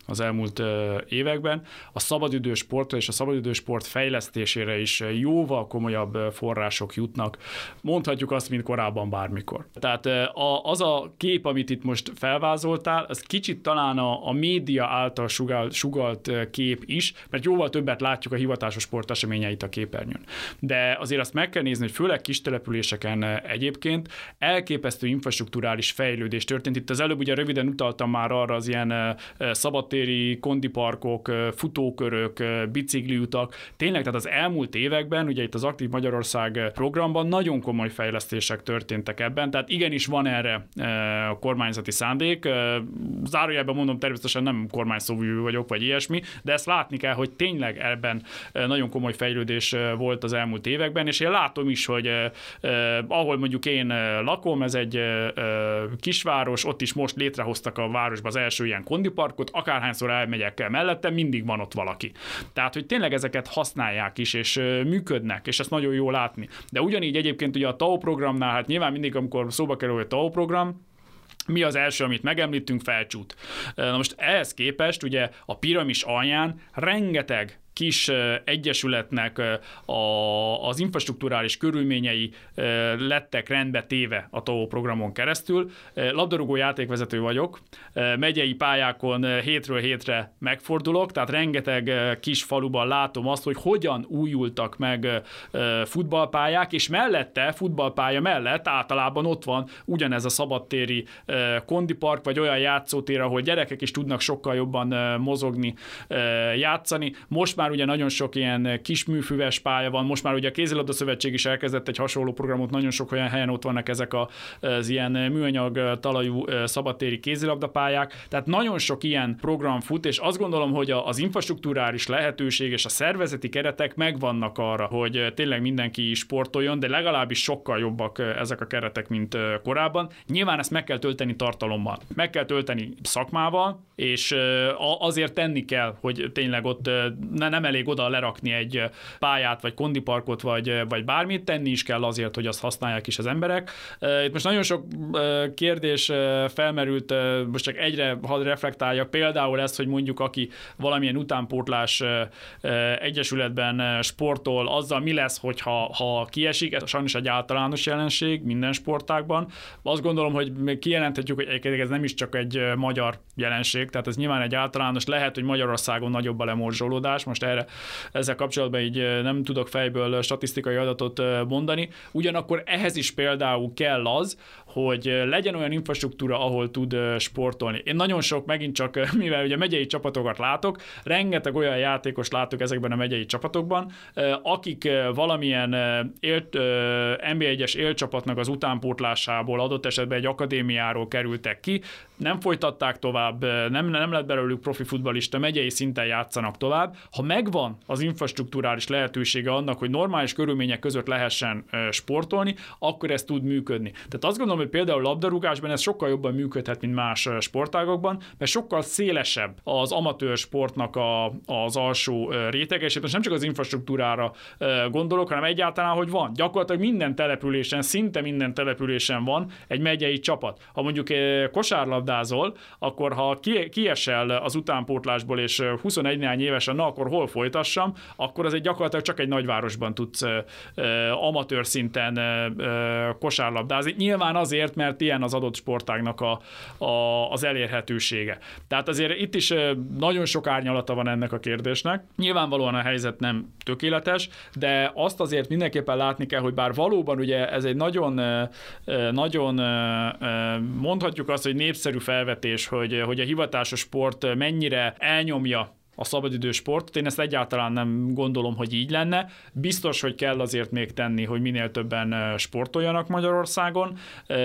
az elmúlt években, a szabadidősportra és a szabadidősport fejlesztésére is jóval komolyabb források jutnak. Mondhatjuk azt, mint korábban bármikor. Tehát az a kép, amit itt most felvázoltál, az kicsit talán a, a média által sugalt, sugalt kép is, mert jóval többet látjuk a hivatásos sporteseményeit a képernyőn. De azért azt meg kell nézni, hogy főleg kis településeken egyébként elképesztő infrastrukturális fejlődés történt. Itt az előbb ugye röviden utaltam már arra az ilyen szabadtéri kondiparkok, futókörök, bicikliutak. Tényleg, tehát az elmúlt években, ugye itt az Aktív Magyarország programban nagyon komoly fejlesztések történtek ebben, tehát igenis van erre a kormányzati szándék. Zárójelben mondom, természetesen nem kormányszóvivő vagyok, vagy ilyesmi, de ezt látni kell, hogy tényleg ebben nagyon komoly fejlődés volt az elmúlt években, és én látom is, hogy eh, ahol mondjuk én lakom, ez egy eh, kisváros, ott is most létrehoztak a városban az első ilyen kondiparkot, akárhányszor elmegyek mellette, mindig van ott valaki. Tehát, hogy tényleg ezeket használják is, és eh, működnek, és ezt nagyon jó látni. De ugyanígy egyébként ugye a té á o programnál, hát nyilván mindig, amikor szóba kerül a té á o program, mi az első, amit megemlítünk? Felcsút. Na most ehhez képest ugye a piramis alján rengeteg kis egyesületnek a, az infrastrukturális körülményei lettek rendbe téve a té á o programon keresztül. Labdarúgó játékvezető vagyok, megyei pályákon hétről hétre megfordulok, tehát rengeteg kis faluban látom azt, hogy hogyan újultak meg futballpályák, és mellette, futballpálya mellett általában ott van ugyanez a szabadtéri kondipark, vagy olyan játszótér, ahol gyerekek is tudnak sokkal jobban mozogni, játszani. Most már már ugye nagyon sok ilyen kisműfüves pálya van, most már ugye a Kézilabda Szövetség is elkezdett egy hasonló programot, nagyon sok olyan helyen ott vannak ezek a, az ilyen műanyag talajú szabadtéri kézilabdapályák, tehát nagyon sok ilyen program fut, és azt gondolom, hogy az infrastrukturális lehetőség és a szervezeti keretek megvannak arra, hogy tényleg mindenki sportoljon, de legalábbis sokkal jobbak ezek a keretek, mint korábban. Nyilván ezt meg kell tölteni tartalommal, meg kell tölteni szakmával, és azért tenni kell, hogy tényleg ott ne, nem elég oda lerakni egy pályát, vagy kondiparkot, vagy, vagy bármit, tenni is kell azért, hogy azt használják is az emberek. Itt most nagyon sok kérdés felmerült, most csak egyre hadd reflektáljak, például ez, hogy mondjuk aki valamilyen utánpótlás egyesületben sportol, azzal mi lesz, hogyha ha kiesik, ez sajnos egy általános jelenség minden sportágban. Azt gondolom, hogy kijelenthetjük, hogy ez nem is csak egy magyar jelenség, tehát ez nyilván egy általános, lehet, hogy Magyarországon nagyobb a lemorzsolódás, most erre ezzel kapcsolatban így nem tudok fejből statisztikai adatot mondani, ugyanakkor ehhez is például kell az, hogy legyen olyan infrastruktúra, ahol tud sportolni. Én nagyon sok, megint csak, mivel ugye megyei csapatokat látok, rengeteg olyan játékos látok ezekben a megyei csapatokban, akik valamilyen élt, en bé egyes élcsapatnak az utánpótlásából, adott esetben egy akadémiáról kerültek ki, nem folytatták tovább, nem, nem lett belőlük profi futballista, megyei szinten játszanak tovább. Ha megvan az infrastrukturális lehetősége annak, hogy normális körülmények között lehessen sportolni, akkor ez tud működni. Tehát azt gondolom, hogy például labdarúgásban ez sokkal jobban működhet, mint más sportágokban, mert sokkal szélesebb az amatőr sportnak a, az alsó rétege, és most nem csak az infrastruktúrára gondolok, hanem egyáltalán, hogy van. Gyakorlatilag minden településen, szinte minden településen van egy megyei csapat. Ha mondjuk kosárlabdázol, akkor ha kiesel az utánpótlásból, és huszonegy néhány évesen, na akkor hol folytassam, akkor az egy gyakorlatilag csak egy nagyvárosban tudsz amatőr szinten kosárlabdázni. Nyilván azért, mert ilyen az adott sportágnak a, a, az elérhetősége. Tehát azért itt is nagyon sok árnyalata van ennek a kérdésnek. Nyilvánvalóan a helyzet nem tökéletes, de azt azért mindenképpen látni kell, hogy bár valóban ugye ez egy nagyon, nagyon mondhatjuk azt, hogy népszerű felvetés, hogy, hogy a hivatásos sport mennyire elnyomja a szabadidős sportot. Én ezt egyáltalán nem gondolom, hogy így lenne. Biztos, hogy kell azért még tenni, hogy minél többen sportoljanak Magyarországon,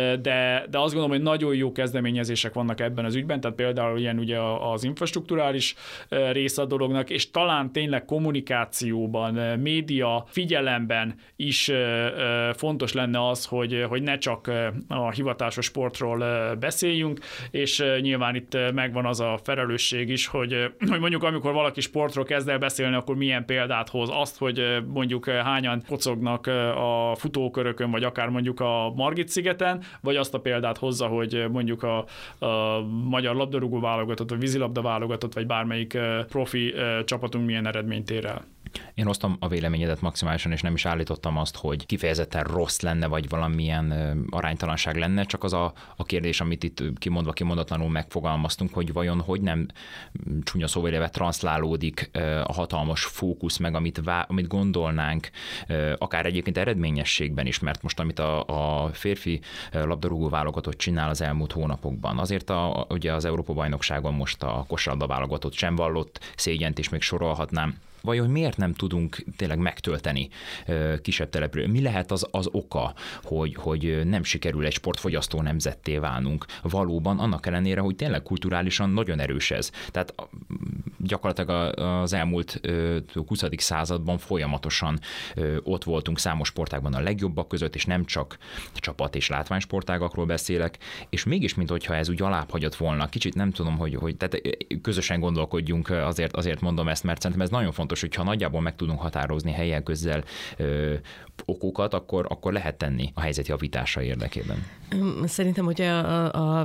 de, de azt gondolom, hogy nagyon jó kezdeményezések vannak ebben az ügyben, tehát például ilyen ugye az infrastrukturális része a dolognak, és talán tényleg kommunikációban, média figyelemben is fontos lenne az, hogy, hogy ne csak a hivatásos sportról beszéljünk, és nyilván itt megvan az a felelősség is, hogy, hogy mondjuk amikor amikor valaki sportról kezd el beszélni, akkor milyen példát hoz? Azt, hogy mondjuk hányan kocognak a futókörökön, vagy akár mondjuk a Margit-szigeten, vagy azt a példát hozza, hogy mondjuk a, a magyar labdarúgó válogatott, vagy vízilabda válogatott, vagy bármelyik profi csapatunk milyen eredményt ér el. Én hoztam a véleményedet maximálisan, és nem is állítottam azt, hogy kifejezetten rossz lenne, vagy valamilyen aránytalanság lenne, csak az a, a kérdés, amit itt kimondva, kimondatlanul megfogalmaztunk, hogy vajon hogy nem csúnya szóval élve transzlálódik a hatalmas fókusz, meg amit, vá, amit gondolnánk, akár egyébként eredményességben is, mert most amit a, a férfi labdarúgó válogatott csinál az elmúlt hónapokban, azért a, ugye az Európa-bajnokságon most a kosárlabda válogatott sem vallott szégyent, és még sorolhatnám. Vajon miért nem tudunk tényleg megtölteni kisebb települő? Mi lehet az, az oka, hogy, hogy nem sikerül egy sportfogyasztó nemzetté válnunk? Valóban annak ellenére, hogy tényleg kulturálisan nagyon erős ez. Tehát gyakorlatilag az elmúlt huszadik században folyamatosan ott voltunk számos sportágban a legjobbak között, és nem csak csapat- és látványsportágakról beszélek, és mégis, minthogyha ez úgy alább hagyott volna, kicsit nem tudom, hogy, hogy tehát közösen gondolkodjunk, azért, azért mondom ezt, mert szerintem ez nagyon fontos, hogyha nagyjából meg tudunk határozni helyen közzel ö, okokat, akkor, akkor lehet tenni a helyzet javítása érdekében. Szerintem, hogy a, a,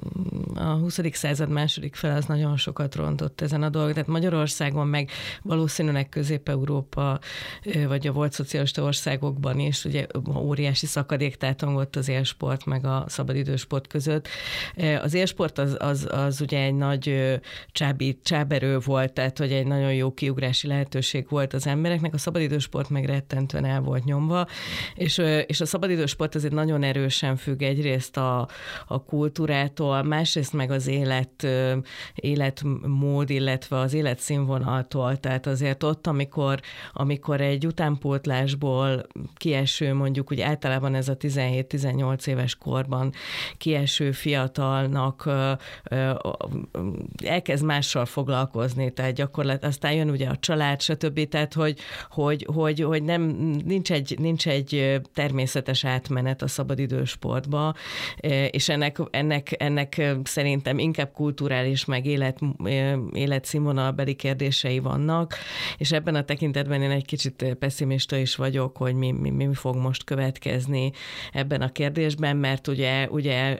a huszadik század második fel az nagyon sokat rontott ezen a dolgon. Tehát Magyarországon meg valószínűleg Közép-Európa, vagy a volt szocialista országokban is, ugye óriási szakadék tátongott az élsport meg a szabadidősport között. Az élsport az, az, az ugye egy nagy csábít, csáberő volt, tehát hogy egy nagyon jó kiugrási lehetőség volt az embereknek, a szabadidősport meg rettentően el volt nyomva, és, és a szabadidősport azért nagyon erősen függ egyrészt a, a kultúrától, másrészt meg az élet, életmód, illetve az életszínvonaltól. Tehát azért ott, amikor, amikor egy utánpótlásból kieső, mondjuk úgy általában ez a tizenhét-tizennyolc éves korban kieső fiatalnak elkezd mással foglalkozni, tehát gyakorlatilag aztán jön ugye a család, stb. Tehát, hogy, hogy, hogy, hogy nem, nincs, egy, nincs egy természetes átmenet a szabadidősportba, és ennek, ennek, ennek szerintem inkább kulturális, meg élet, életszínvonalbeli kérdései vannak, és ebben a tekintetben én egy kicsit pessimista is vagyok, hogy mi, mi, mi fog most következni ebben a kérdésben, mert ugye, ugye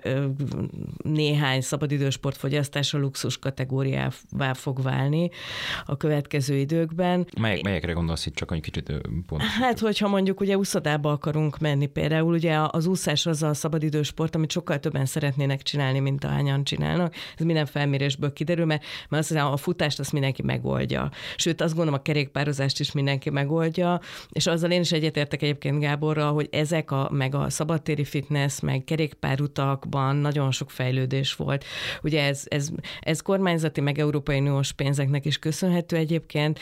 néhány szabadidősport fogyasztása luxus kategóriává fog válni a következő időkben. Melyek, melyekre gondolsz itt, csak egy kicsit pont? Hát, hogyha mondjuk ugye úszodába akarunk menni például, ugye az úszás az a szabadidősport, amit sokkal többen szeretnének csinálni, mint ahányan csinálnak. Ez minden felmérésből kiderül, mert, mert azt hiszem, a futást azt mindenki megoldja. Sőt, azt gondolom, a kerékpározást is mindenki megoldja, és azzal én is egyetértek egyébként Gáborral, hogy ezek a, meg a szabadtéri fitness, meg kerékpárutakban nagyon sok fejlődés volt. Ugye ez, ez, ez kormányzati, meg Európai Uniós pénzeknek is köszönhető egyébként,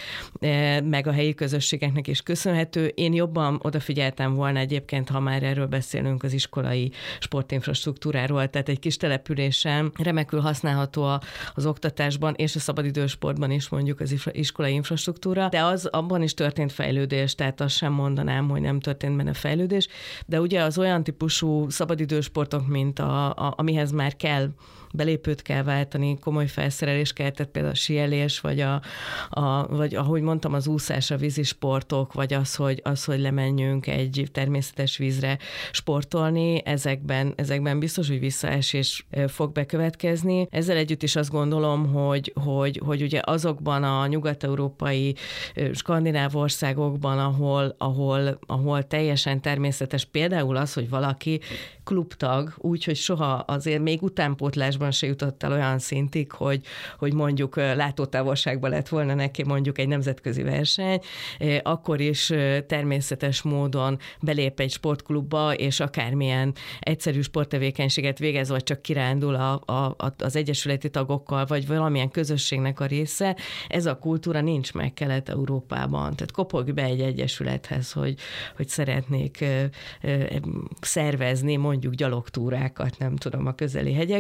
meg a helyi közösségeknek is köszönhető. Én jobban odafigyeltem volna egyébként, ha már erről beszélünk, az iskolai sportinfrastruktúráról, tehát egy kis településen remekül használható az oktatásban és a szabadidősportban is mondjuk az iskolai infrastruktúra, de az abban is történt fejlődés, tehát azt sem mondanám, hogy nem történt benne fejlődés, de ugye az olyan típusú szabadidősportok, mint a, a, amihez már kell belépőt kell váltani, komoly felszerelés kell, tehát például a síelés, vagy, a, a, vagy ahogy mondtam, az úszás, a vízisportok, vagy az, hogy, az, hogy lemenjünk egy természetes vízre sportolni, ezekben, ezekben biztos, hogy visszaesés fog bekövetkezni. Ezzel együtt is azt gondolom, hogy, hogy, hogy ugye azokban a nyugat-európai skandináv országokban, ahol, ahol, ahol teljesen természetes, például az, hogy valaki klubtag, úgyhogy soha azért még utánpótlásban se jutott el olyan szintig, hogy, hogy mondjuk látótávolságban lett volna neki mondjuk egy nemzetközi verseny, akkor is természetes módon belép egy sportklubba, és akármilyen egyszerű sporttevékenységet végez, vagy csak kirándul a, a, az egyesületi tagokkal, vagy valamilyen közösségnek a része, ez a kultúra nincs meg Kelet-Európában. Tehát kopogj be egy egyesülethez, hogy, hogy szeretnék szervezni mondjuk gyalogtúrákat, nem tudom, a közeli hegyekbe, és,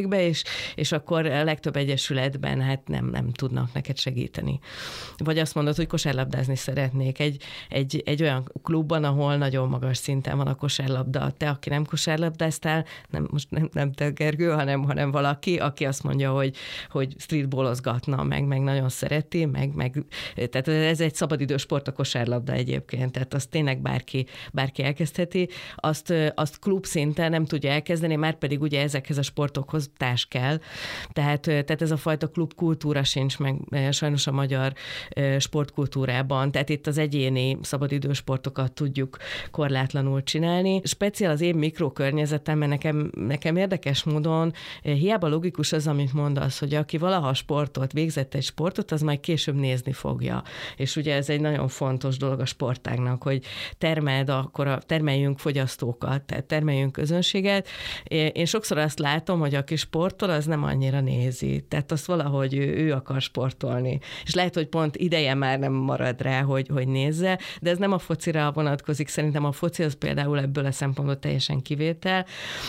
és akkor a legtöbb egyesületben hát nem, nem tudnak neked segíteni. Vagy azt mondod, hogy kosárlabdázni szeretnék egy, egy, egy olyan klubban, ahol nagyon magas szinten van a kosárlabda. Te, aki nem kosárlabdáztál, nem, most nem, nem te, Gergő, hanem, hanem valaki, aki azt mondja, hogy, hogy streetballozgatna, meg, meg nagyon szereti, meg, meg, tehát ez egy szabadidős sport a kosárlabda egyébként, tehát azt tényleg bárki, bárki elkezdheti. Azt, azt klub szinten nem tudja elkezdeni, már pedig ugye ezekhez a sportokhoz társ kell. Tehát, tehát ez a fajta klubkultúra sincs meg sajnos a magyar sportkultúrában. Tehát itt az egyéni szabadidős sportokat tudjuk korlátlanul csinálni. Speciál az én mikrokörnyezetemben nekem, nekem érdekes módon hiába logikus az, amit mondasz, hogy aki valaha sportot, végzett egy sportot, az majd később nézni fogja. És ugye ez egy nagyon fontos dolog a sportágnak, hogy termeld akkor a, termeljünk fogyasztókat, tehát termeljünk közönséget. Én sokszor azt látom, hogy aki sportol, az nem annyira nézi. Tehát azt valahogy ő, ő akar sportolni. És lehet, hogy pont ideje már nem marad rá, hogy, hogy nézze, de ez nem a focira vonatkozik. Szerintem a foci az például ebből a szempontból teljesen kivétel,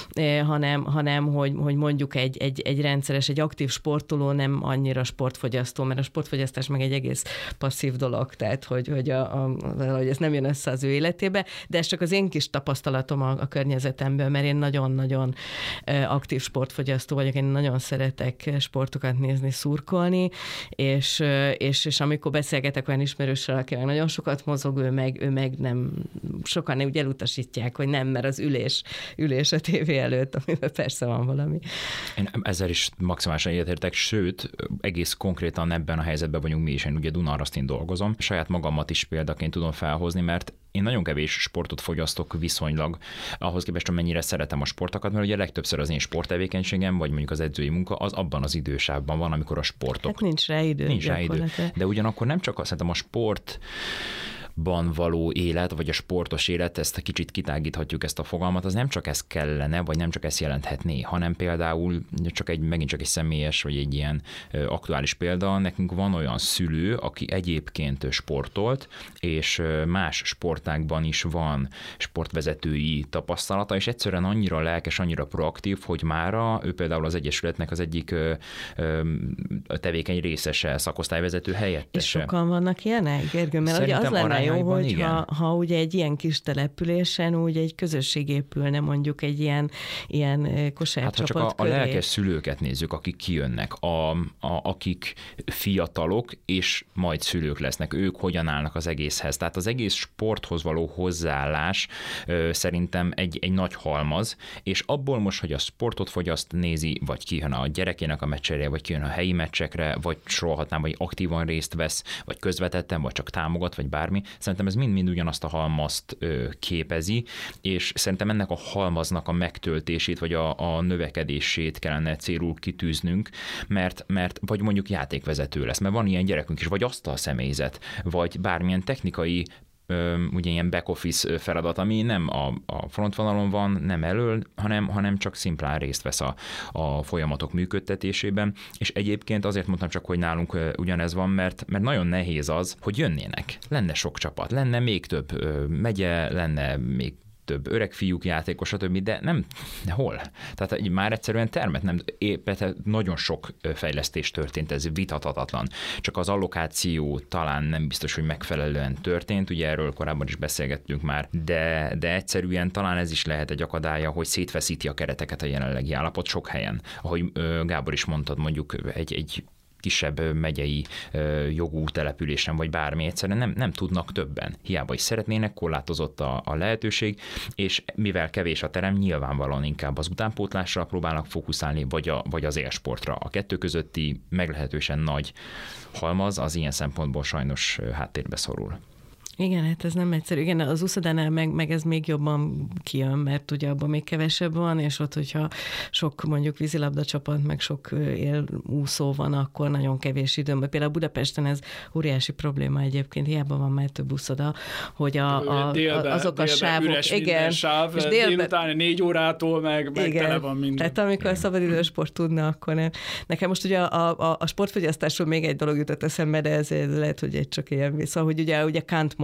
hanem, hanem hogy, hogy mondjuk egy, egy, egy rendszeres, egy aktív sportoló nem annyira sportfogyasztó, mert a sportfogyasztás meg egy egész passzív dolog, tehát hogy, hogy, a, a, hogy ez nem jön össze az ő életébe, de ez csak az én kis tapasztalatom a, a környezetemből, mert én nagyon-nagyon aktív sportfogyasztó vagyok, én nagyon szeretek sportokat nézni, szurkolni, és, és, és amikor beszélgetek olyan ismerőssel, akivel nagyon sokat mozog, ő meg, ő meg nem, sokan úgy elutasítják, hogy nem, mert az ülés, ülés a tévé előtt, amiben persze van valami. Én ezzel is maximálisan egyetértek, sőt, egész konkrétan ebben a helyzetben vagyunk mi is. Én ugye Dunaharasztin dolgozom, saját magamat is példaként tudom felhozni, mert én nagyon kevés sportot fogyasztok viszonylag, ahhoz képest, hogy mennyire szeretem a sportokat, mert ugye legtöbbször az én sporttevékenységem, vagy mondjuk az edzői munka, az abban az idősávban van, amikor a sportok. Hát nincs rá idő. Nincs rá idő. De ugyanakkor nem csak azt, szerintem a sport ban való élet, vagy a sportos élet, ezt kicsit kitágíthatjuk ezt a fogalmat, az nem csak ez kellene, vagy nem csak ezt jelenthetné, hanem például csak egy, megint csak egy személyes, vagy egy ilyen aktuális példa, nekünk van olyan szülő, aki egyébként sportolt, és más sportágban is van sportvezetői tapasztalata, és egyszerűen annyira lelkes, annyira proaktív, hogy mára ő például az Egyesületnek az egyik tevékeny részese, szakosztályvezető helyettese. És sokan vannak ilyenek, Gergő? Mert ugye az lenne jó, hogy ha, ha ugye egy ilyen kis településen úgy egy közösség épülne, mondjuk egy ilyen, ilyen kosárcsapat hát, ha csak a, köré. a lelkes szülőket nézzük, akik kijönnek, a, a, akik fiatalok, és majd szülők lesznek, ők hogyan állnak az egészhez. Tehát az egész sporthoz való hozzáállás ö, szerintem egy, egy nagy halmaz, és abból most, hogy a sportot fogyaszt, nézi, vagy kijön a gyerekének a meccsére, vagy kijön a helyi meccsekre, vagy sorolhatnám, vagy aktívan részt vesz, vagy közvetetten, vagy csak támogat, vagy bármi. Szerintem ez mind-mind ugyanazt a halmazt ö, képezi, és szerintem ennek a halmaznak a megtöltését, vagy a, a növekedését kellene célul kitűznünk, mert, mert vagy mondjuk játékvezető lesz, mert van ilyen gyerekünk is, vagy asztalszemélyzet, vagy bármilyen technikai ugye ilyen back office feladat, ami nem a, a frontvonalon van, nem elől, hanem, hanem csak szimplán részt vesz a, a folyamatok működtetésében, és egyébként azért mondtam csak, hogy nálunk ugyanez van, mert, mert nagyon nehéz az, hogy jönnének. Lenne sok csapat, lenne még több megye, lenne még több öreg fiúk játékos, stb., de nem, de hol? Tehát már egyszerűen termet nem, éppen nagyon sok fejlesztés történt, ez vitathatatlan. Csak az allokáció talán nem biztos, hogy megfelelően történt, ugye erről korábban is beszélgettünk már, de, de egyszerűen talán ez is lehet egy akadálya, hogy szétfeszíti a kereteket a jelenlegi állapot sok helyen. Ahogy Gábor is mondtad, mondjuk egy, egy kisebb megyei jogú településen, vagy bármi, egyszerűen nem, nem tudnak többen. Hiába is szeretnének, korlátozott a, a lehetőség, és mivel kevés a terem, nyilvánvalóan inkább az utánpótlásra próbálnak fókuszálni, vagy, a, vagy az élsportra. A kettő közötti meglehetősen nagy halmaz az ilyen szempontból sajnos háttérbe szorul. Igen, hát ez nem egyszerű. Igen, az úszodánál meg, meg ez még jobban kijön, mert ugye abban még kevesebb van, és ott, hogyha sok mondjuk vízilabda csapat, meg sok élúszó van, akkor nagyon kevés időben. Például Budapesten ez óriási probléma egyébként, hiába van már több úszoda, hogy a, a, délbe, a, azok a sávok... Üres igen, sáv, és délben, délután négy órától meg, meg tele van minden. Tehát amikor a szabadidősport tudna, akkor nem. Nekem most ugye a, a, a sportfogyasztásról még egy dolog jutott eszembe, de ez lehet, hogy egy csak ilyen vissza, hogy ugye, ugye Kant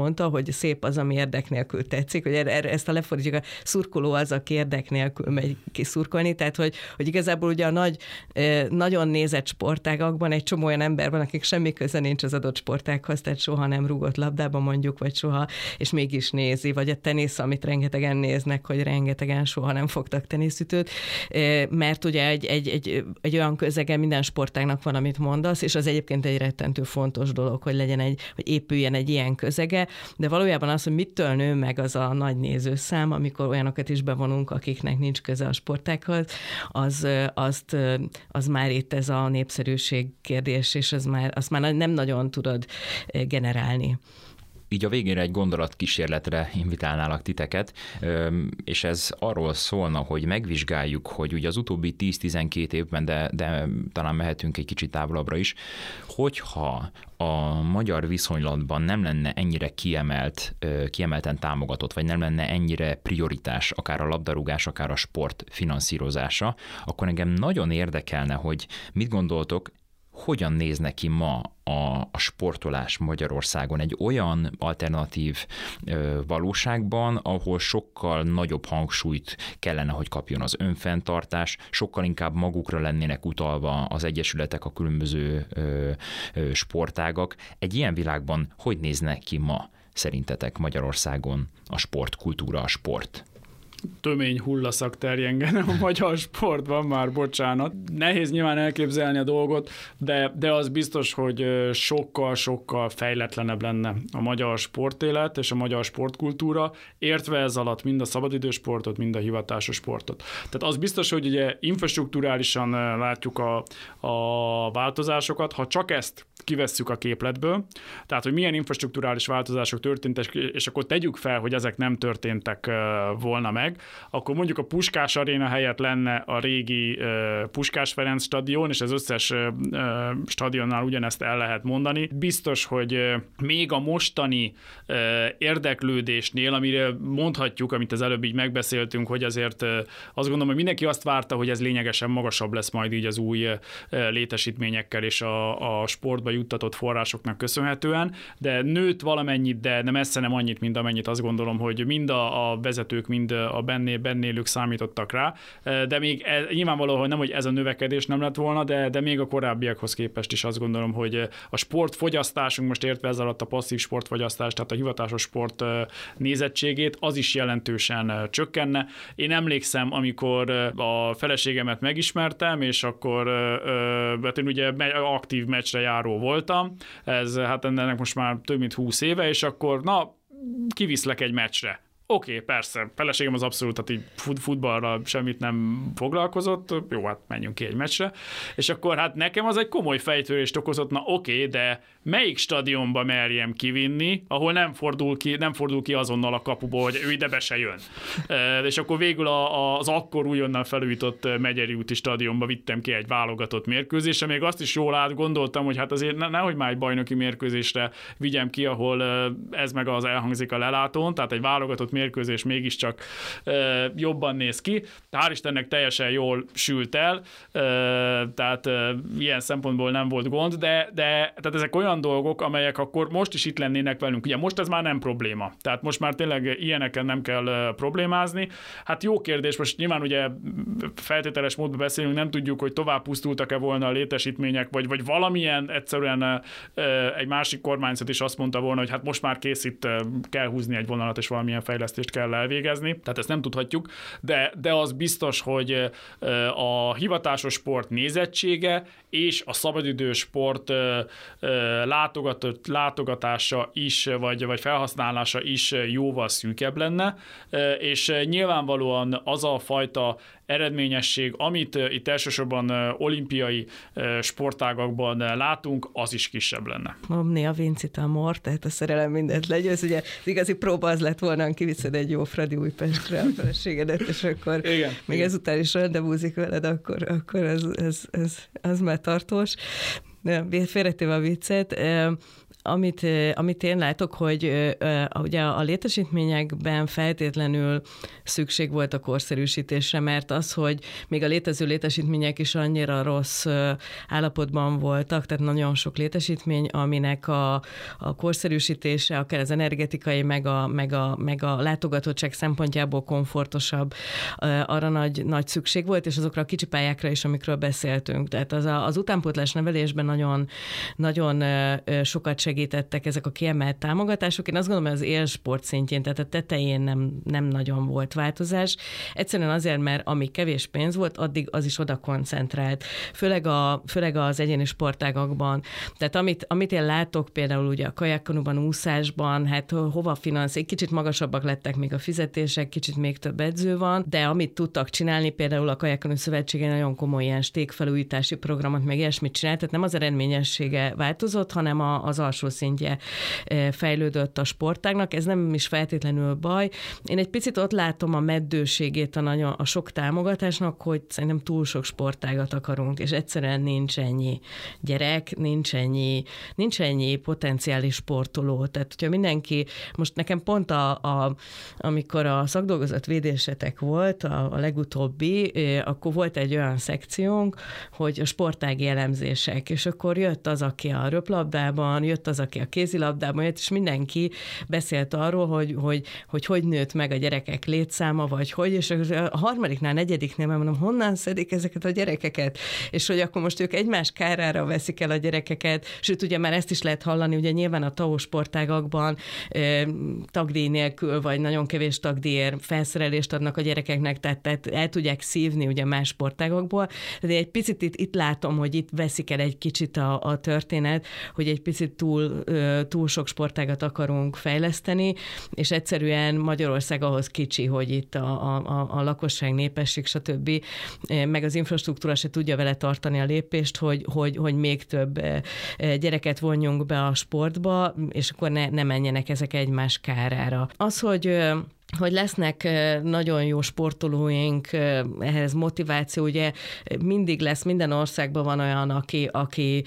mondta, hogy szép az, ami érdek nélkül tetszik, hogy erre, erre ezt a lefordítjuk, a szurkoló az, aki érdek nélkül megy ki szurkolni, tehát hogy, hogy igazából ugye a nagy, nagyon nézett sportágakban egy csomó olyan ember van, akik semmi köze nincs az adott sportághoz, tehát soha nem rúgott labdába mondjuk, vagy soha, és mégis nézi, vagy a tenisz, amit rengetegen néznek, hogy rengetegen soha nem fogtak teniszütőt, mert ugye egy, egy, egy, egy olyan közege minden sportágnak van, amit mondasz, és az egyébként egy rettentő fontos dolog, hogy legyen egy, hogy épüljen egy ilyen közege, de valójában az, hogy mitől nő meg az a nagy nézőszám, amikor olyanokat is bevonunk, akiknek nincs köze a sportághoz, az, azt, az már itt ez a népszerűség kérdés, és az már, azt már nem nagyon tudod generálni. Így a végére egy gondolatkísérletre invitálnálak titeket, és ez arról szólna, hogy megvizsgáljuk, hogy ugye az utóbbi tíz-tizenkét évben, de, de talán mehetünk egy kicsit távolabbra is, hogyha a magyar viszonylatban nem lenne ennyire kiemelt, kiemelten támogatott, vagy nem lenne ennyire prioritás, akár a labdarúgás, akár a sport finanszírozása, akkor engem nagyon érdekelne, hogy mit gondoltok, hogyan néz neki ma a, a sportolás Magyarországon egy olyan alternatív ö, valóságban, ahol sokkal nagyobb hangsúlyt kellene, hogy kapjon az önfenntartás, sokkal inkább magukra lennének utalva az egyesületek, a különböző ö, ö, sportágak. Egy ilyen világban hogy néznek ki ma szerintetek Magyarországon a sportkultúra, a sport? Tömény hullaszak terjengene a magyar sportban, már bocsánat. Nehéz nyilván elképzelni a dolgot, de, de az biztos, hogy sokkal-sokkal fejletlenebb lenne a magyar sportélet és a magyar sportkultúra, értve ez alatt mind a szabadidősportot, mind a hivatásos sportot. Tehát az biztos, hogy ugye infrastrukturálisan látjuk a, a változásokat, ha csak ezt kivesszük a képletből, tehát hogy milyen infrastrukturális változások történtek, és akkor tegyük fel, hogy ezek nem történtek volna meg, akkor mondjuk a Puskás Aréna helyett lenne a régi uh, Puskás Ferenc stadion, és az összes uh, stadionnál ugyanezt el lehet mondani. Biztos, hogy uh, még a mostani uh, érdeklődésnél, amire mondhatjuk, amit az előbb így megbeszéltünk, hogy azért uh, azt gondolom, hogy mindenki azt várta, hogy ez lényegesen magasabb lesz majd így az új uh, létesítményekkel és a, a sportba juttatott forrásoknak köszönhetően, de nőtt valamennyit, de nem messze nem annyit, mint amennyit azt gondolom, hogy mind a, a vezetők, mind a bennél, bennélük számítottak rá, de még ez, nyilvánvaló, hogy nem, hogy ez a növekedés nem lett volna, de, de még a korábbiakhoz képest is azt gondolom, hogy a sportfogyasztásunk, most értve ez alatt a passzív sportfogyasztás, tehát a hivatásos sport nézettségét, az is jelentősen csökkenne. Én emlékszem, amikor a feleségemet megismertem, és akkor hát én ugye aktív meccsre járó voltam, ez hát ennek most már több mint húsz éve, és akkor na, kiviszlek egy meccsre. Oké, okay, persze, feleségem az abszolút, tehát így fut, futballra semmit nem foglalkozott, jó, hát menjünk ki egy meccsre, és akkor hát nekem az egy komoly fejtörést okozott, na oké, okay, de melyik stadionba merjem kivinni, ahol nem fordul ki, nem fordul ki azonnal a kapuból, hogy ő ide be se jön. E, és akkor végül a, az akkor újonnan felújított Megyeri úti stadionba vittem ki egy válogatott mérkőzésre, még azt is jól át gondoltam, hogy hát azért ne, nehogy már egy bajnoki mérkőzésre vigyem ki, ahol ez meg az elhangzik a lelátón, tehát egy válogatott mérkőzés mégiscsak e, jobban néz ki. Hál' Istennek teljesen jól sült el, e, tehát e, ilyen szempontból nem volt gond, de, de tehát ezek olyan dolgok, amelyek akkor most is itt lennének velünk. Ugye most ez már nem probléma. Tehát most már tényleg ilyeneken nem kell problémázni. Hát jó kérdés, most nyilván ugye feltételes módban beszélünk, nem tudjuk, hogy tovább pusztultak-e volna a létesítmények, vagy, vagy valamilyen egyszerűen egy másik kormányzat is azt mondta volna, hogy hát most már kész, itt kell húzni egy vonalat, és valamilyen fejlesztést kell elvégezni. Tehát ezt nem tudhatjuk, de, de az biztos, hogy a hivatásos sport nézettsége és a szabadidős sport látogatott, látogatása is, vagy, vagy felhasználása is jóval szűkebb lenne, és nyilvánvalóan az a fajta eredményesség, amit itt elsősorban olimpiai sportágakban látunk, az is kisebb lenne. Omni a vincit a mor, tehát a szerelem mindent legyőz. Ugye az igazi próba az lett volna, kiviszed egy jó Fradi Újpestre a feleségedet, és akkor igen, még igen. ezután is rendezvúzik veled, akkor, akkor ez, ez, ez, az már tartós. Félretéve a viccet, amit, amit én látok, hogy ugye a létesítményekben feltétlenül szükség volt a korszerűsítésre, mert az, hogy még a létező létesítmények is annyira rossz állapotban voltak, tehát nagyon sok létesítmény, aminek a, a korszerűsítése, akár az energetikai, meg a, meg a, meg a látogatottság szempontjából komfortosabb, arra nagy, nagy szükség volt, és azokra a kicsi pályákra is, amikről beszéltünk. Tehát az, a, az utánpótlás nevelésben nagyon, nagyon sokat segítettek ezek a kiemelt támogatások. Én azt gondolom, hogy az élsport szintjén, tehát a tetején nem, nem nagyon volt változás. Egyszerűen azért, mert amíg kevés pénz volt, addig az is oda koncentrált. Főleg, a, főleg az egyéni sportágakban. Tehát amit, amit én látok például ugye a kajakkanuban, úszásban, hát hova finansz, egy kicsit magasabbak lettek még a fizetések, kicsit még több edző van, de amit tudtak csinálni, például a Kajakkanu Szövetsége nagyon komoly ilyen stékfelújítási programot, meg ilyesmit csinált, tehát nem az eredményessége változott, hanem a, az alsó szintje fejlődött a sportágnak. Ez nem is feltétlenül baj. Én egy picit ott látom a meddőségét a, nagyon, a sok támogatásnak, hogy szerintem túl sok sportágat akarunk, és egyszerűen nincs ennyi gyerek, nincs ennyi, nincs ennyi potenciális sportoló. Tehát, hogyha mindenki, most nekem pont a, a amikor a szakdolgozat védésetek volt, a, a legutóbbi, akkor volt egy olyan szekciónk, hogy a sportági elemzések, és akkor jött az, aki a röplabdában, jött az, aki a kézilabdában jött, és mindenki beszélt arról, hogy hogy, hogy hogy nőtt meg a gyerekek létszáma, vagy hogy, és a harmadiknál, negyediknél már mondom, honnan szedik ezeket a gyerekeket, és hogy akkor most ők egymás kárára veszik el a gyerekeket, sőt, ugye már ezt is lehet hallani, ugye nyilván a té á o sportágakban tagdíj nélkül, vagy nagyon kevés tagdíjért felszerelést adnak a gyerekeknek, tehát, tehát el tudják szívni ugye más sportágokból, de egy picit itt, itt látom, hogy itt veszik el egy kicsit a, a történet, hogy egy picit túl, túl sok sportágat akarunk fejleszteni, és egyszerűen Magyarország ahhoz kicsi, hogy itt a, a, a lakosság, népesség, stb. Meg az infrastruktúra se tudja vele tartani a lépést, hogy, hogy, hogy még több gyereket vonjunk be a sportba, és akkor ne, ne menjenek ezek egymás kárára. Az, hogy hogy lesznek nagyon jó sportolóink, ehhez motiváció, ugye mindig lesz, minden országban van olyan, aki, aki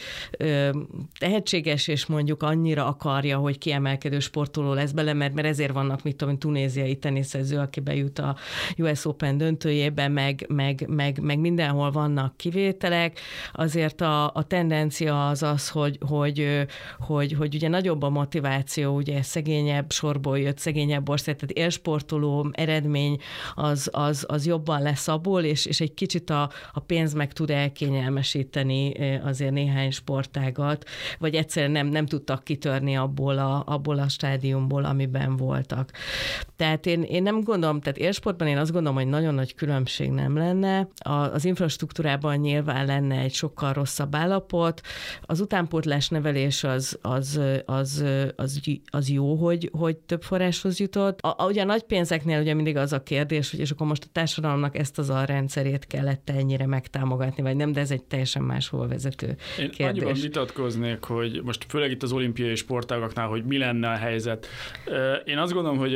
tehetséges, és mondjuk annyira akarja, hogy kiemelkedő sportoló lesz bele, mert, mert ezért vannak, mit tudom, tunéziai teniszező, aki bejut a U S Open döntőjébe, meg, meg, meg, meg mindenhol vannak kivételek. Azért a, a tendencia az az, hogy, hogy, hogy, hogy ugye nagyobb a motiváció, ugye szegényebb sorból jött, szegényebb ország, tehát élsport sportoló eredmény az, az, az jobban lesz abból, és, és egy kicsit a, a pénz meg tud elkényelmesíteni azért néhány sportágat, vagy egyszerűen nem, nem tudtak kitörni abból a, abból a stádiumból, amiben voltak. Tehát én, én nem gondolom, tehát élsportban én azt gondolom, hogy nagyon nagy különbség nem lenne. A, az infrastruktúrában nyilván lenne egy sokkal rosszabb állapot. Az utánpótlás nevelés az, az, az, az, az jó, hogy, hogy több forráshoz jutott. A, ugye a nagy pénzeknél ugye mindig az a kérdés, hogy és akkor most a társadalomnak ezt az a rendszerét kellett ennyire megtámogatni, vagy nem, de ez egy teljesen máshol vezető Én kérdés. annyiban vitatkoznék, hogy most főleg itt az olimpiai sportágaknál, hogy mi lenne a helyzet. Én azt gondolom, hogy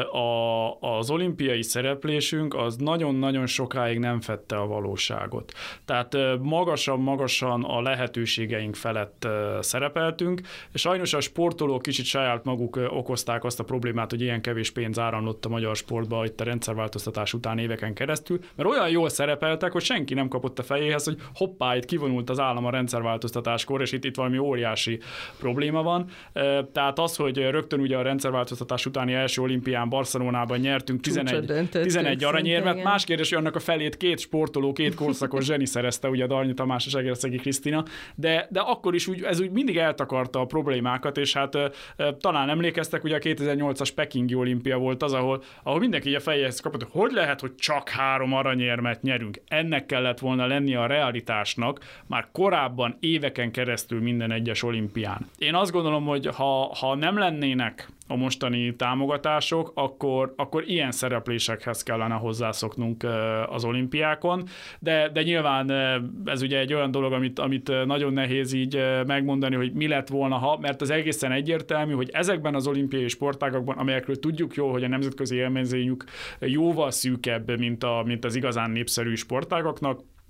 a, az olimpiai szereplésünk az nagyon-nagyon sokáig nem fedte a valóságot. Tehát magasan-magasan a lehetőségeink felett szerepeltünk, és sajnos a sportolók kicsit saját maguk okozták azt a problémát, hogy ilyen kevés pénz áramlott a magyar sportba itt a rendszerváltoztatás után éveken keresztül, mert olyan jól szerepeltek, hogy senki nem kapott a fejéhez, hogy hoppá, itt kivonult az állam a rendszerváltoztatáskor, és itt, itt valami óriási probléma van. Tehát az, hogy rögtön ugye a rendszerváltoztatás utáni első olimpián Barcelonában nyertünk tizenegy, tizenegy aranyérmet, más kérdés, hogy annak a felét két sportoló, két korszakos zseni szerezte, ugye a Darnyi Tamás és Egerszegi Krisztina, de, de akkor is úgy, ez úgy mindig eltakarta a problémákat, és hát talán emlékeztek, ugye a kétezer-nyolcas pekingi olimpia volt az, ahol, ahol mindenki a fejéhez kapott, hogy hogy lehet, hogy csak három aranyérmet nyerünk. Ennek kellett volna lennie a realitásnak már korábban éveken keresztül minden egyes olimpián. Én azt gondolom, hogy ha, ha nem lennének a mostani támogatások, akkor, akkor ilyen szereplésekhez kellene hozzászoknunk az olimpiákon, de, de nyilván ez ugye egy olyan dolog, amit, amit nagyon nehéz így megmondani, hogy mi lett volna, ha, mert az egészen egyértelmű, hogy ezekben az olimpiai sportágakban, amelyekről tudjuk jól, hogy a nemzetközi élmezőnyük jóval szűkebb, mint, a, mint az igazán népszerű sportágaknak,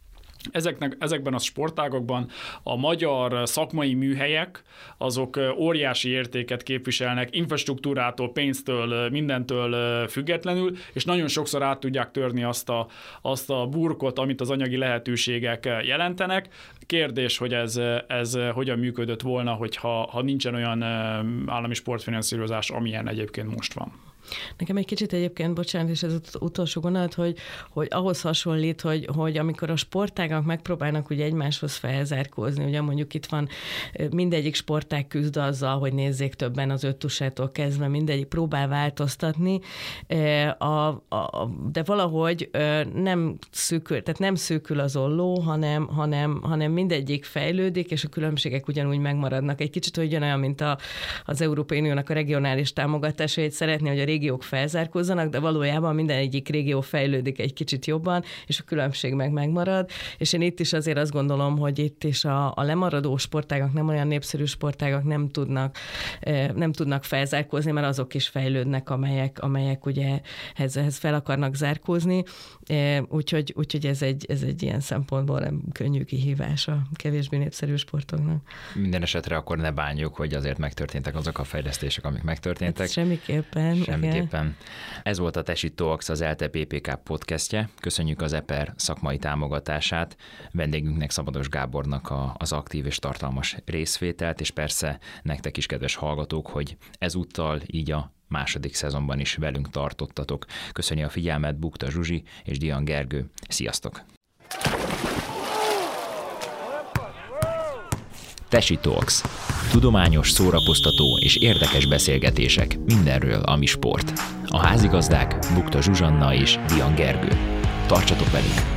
Ezeknek, ezekben a sportágokban a magyar szakmai műhelyek, azok óriási értéket képviselnek, infrastruktúrától, pénztől, mindentől függetlenül, és nagyon sokszor át tudják törni azt a, azt a burkot, amit az anyagi lehetőségek jelentenek. Kérdés, hogy ez, ez hogyan működött volna, hogyha ha nincsen olyan állami sportfinanszírozás, amilyen egyébként most van. Nekem egy kicsit egyébként, bocsánat, és ez az utolsó gondolat, hogy, hogy ahhoz hasonlít, hogy, hogy amikor a sportágak megpróbálnak ugye egymáshoz felzárkózni, ugye mondjuk itt van mindegyik sportág küzd azzal, hogy nézzék többen az öttusától kezdve, mindegyik próbál változtatni, a, a, de valahogy nem szűkül, tehát nem szűkül az olló, hanem, hanem, hanem mindegyik fejlődik, és a különbségek ugyanúgy megmaradnak. Egy kicsit ugyanolyan, mint a, az Európai Uniónak a regionális támogatása, hogy szeretné, hogy a régiók felzárkózzanak, de valójában minden egyik régió fejlődik egy kicsit jobban, és a különbség meg megmarad, és én itt is azért azt gondolom, hogy itt is a, a lemaradó sportágak, nem olyan népszerű sportágak nem tudnak, nem tudnak felzárkózni, mert azok is fejlődnek, amelyek, amelyek ugye ehhez, ehhez fel akarnak zárkózni, úgyhogy, úgyhogy ez, egy, ez egy ilyen szempontból nem könnyű kihívás a kevésbé népszerű sportoknak. Minden esetre akkor ne bánjuk, hogy azért megtörténtek azok a fejlesztések, amik megtörténtek. Hát semmiképpen. Semmiképpen. Ez volt a Tesi Talks, az ELTE bé pé ká podcastje. Köszönjük az e pé e er szakmai támogatását, vendégünknek, Szabados Gábornak a, az aktív és tartalmas részvételt, és persze nektek is, kedves hallgatók, hogy ezúttal így a második szezonban is velünk tartottatok. Köszönjük a figyelmet Bukta Zsuzsi és Dian Gergő. Sziasztok! Tesi Talks. Tudományos, szórakoztató és érdekes beszélgetések mindenről, ami sport. A házigazdák Bukta Zsuzsanna és Dian Gergő. Tartsatok velünk!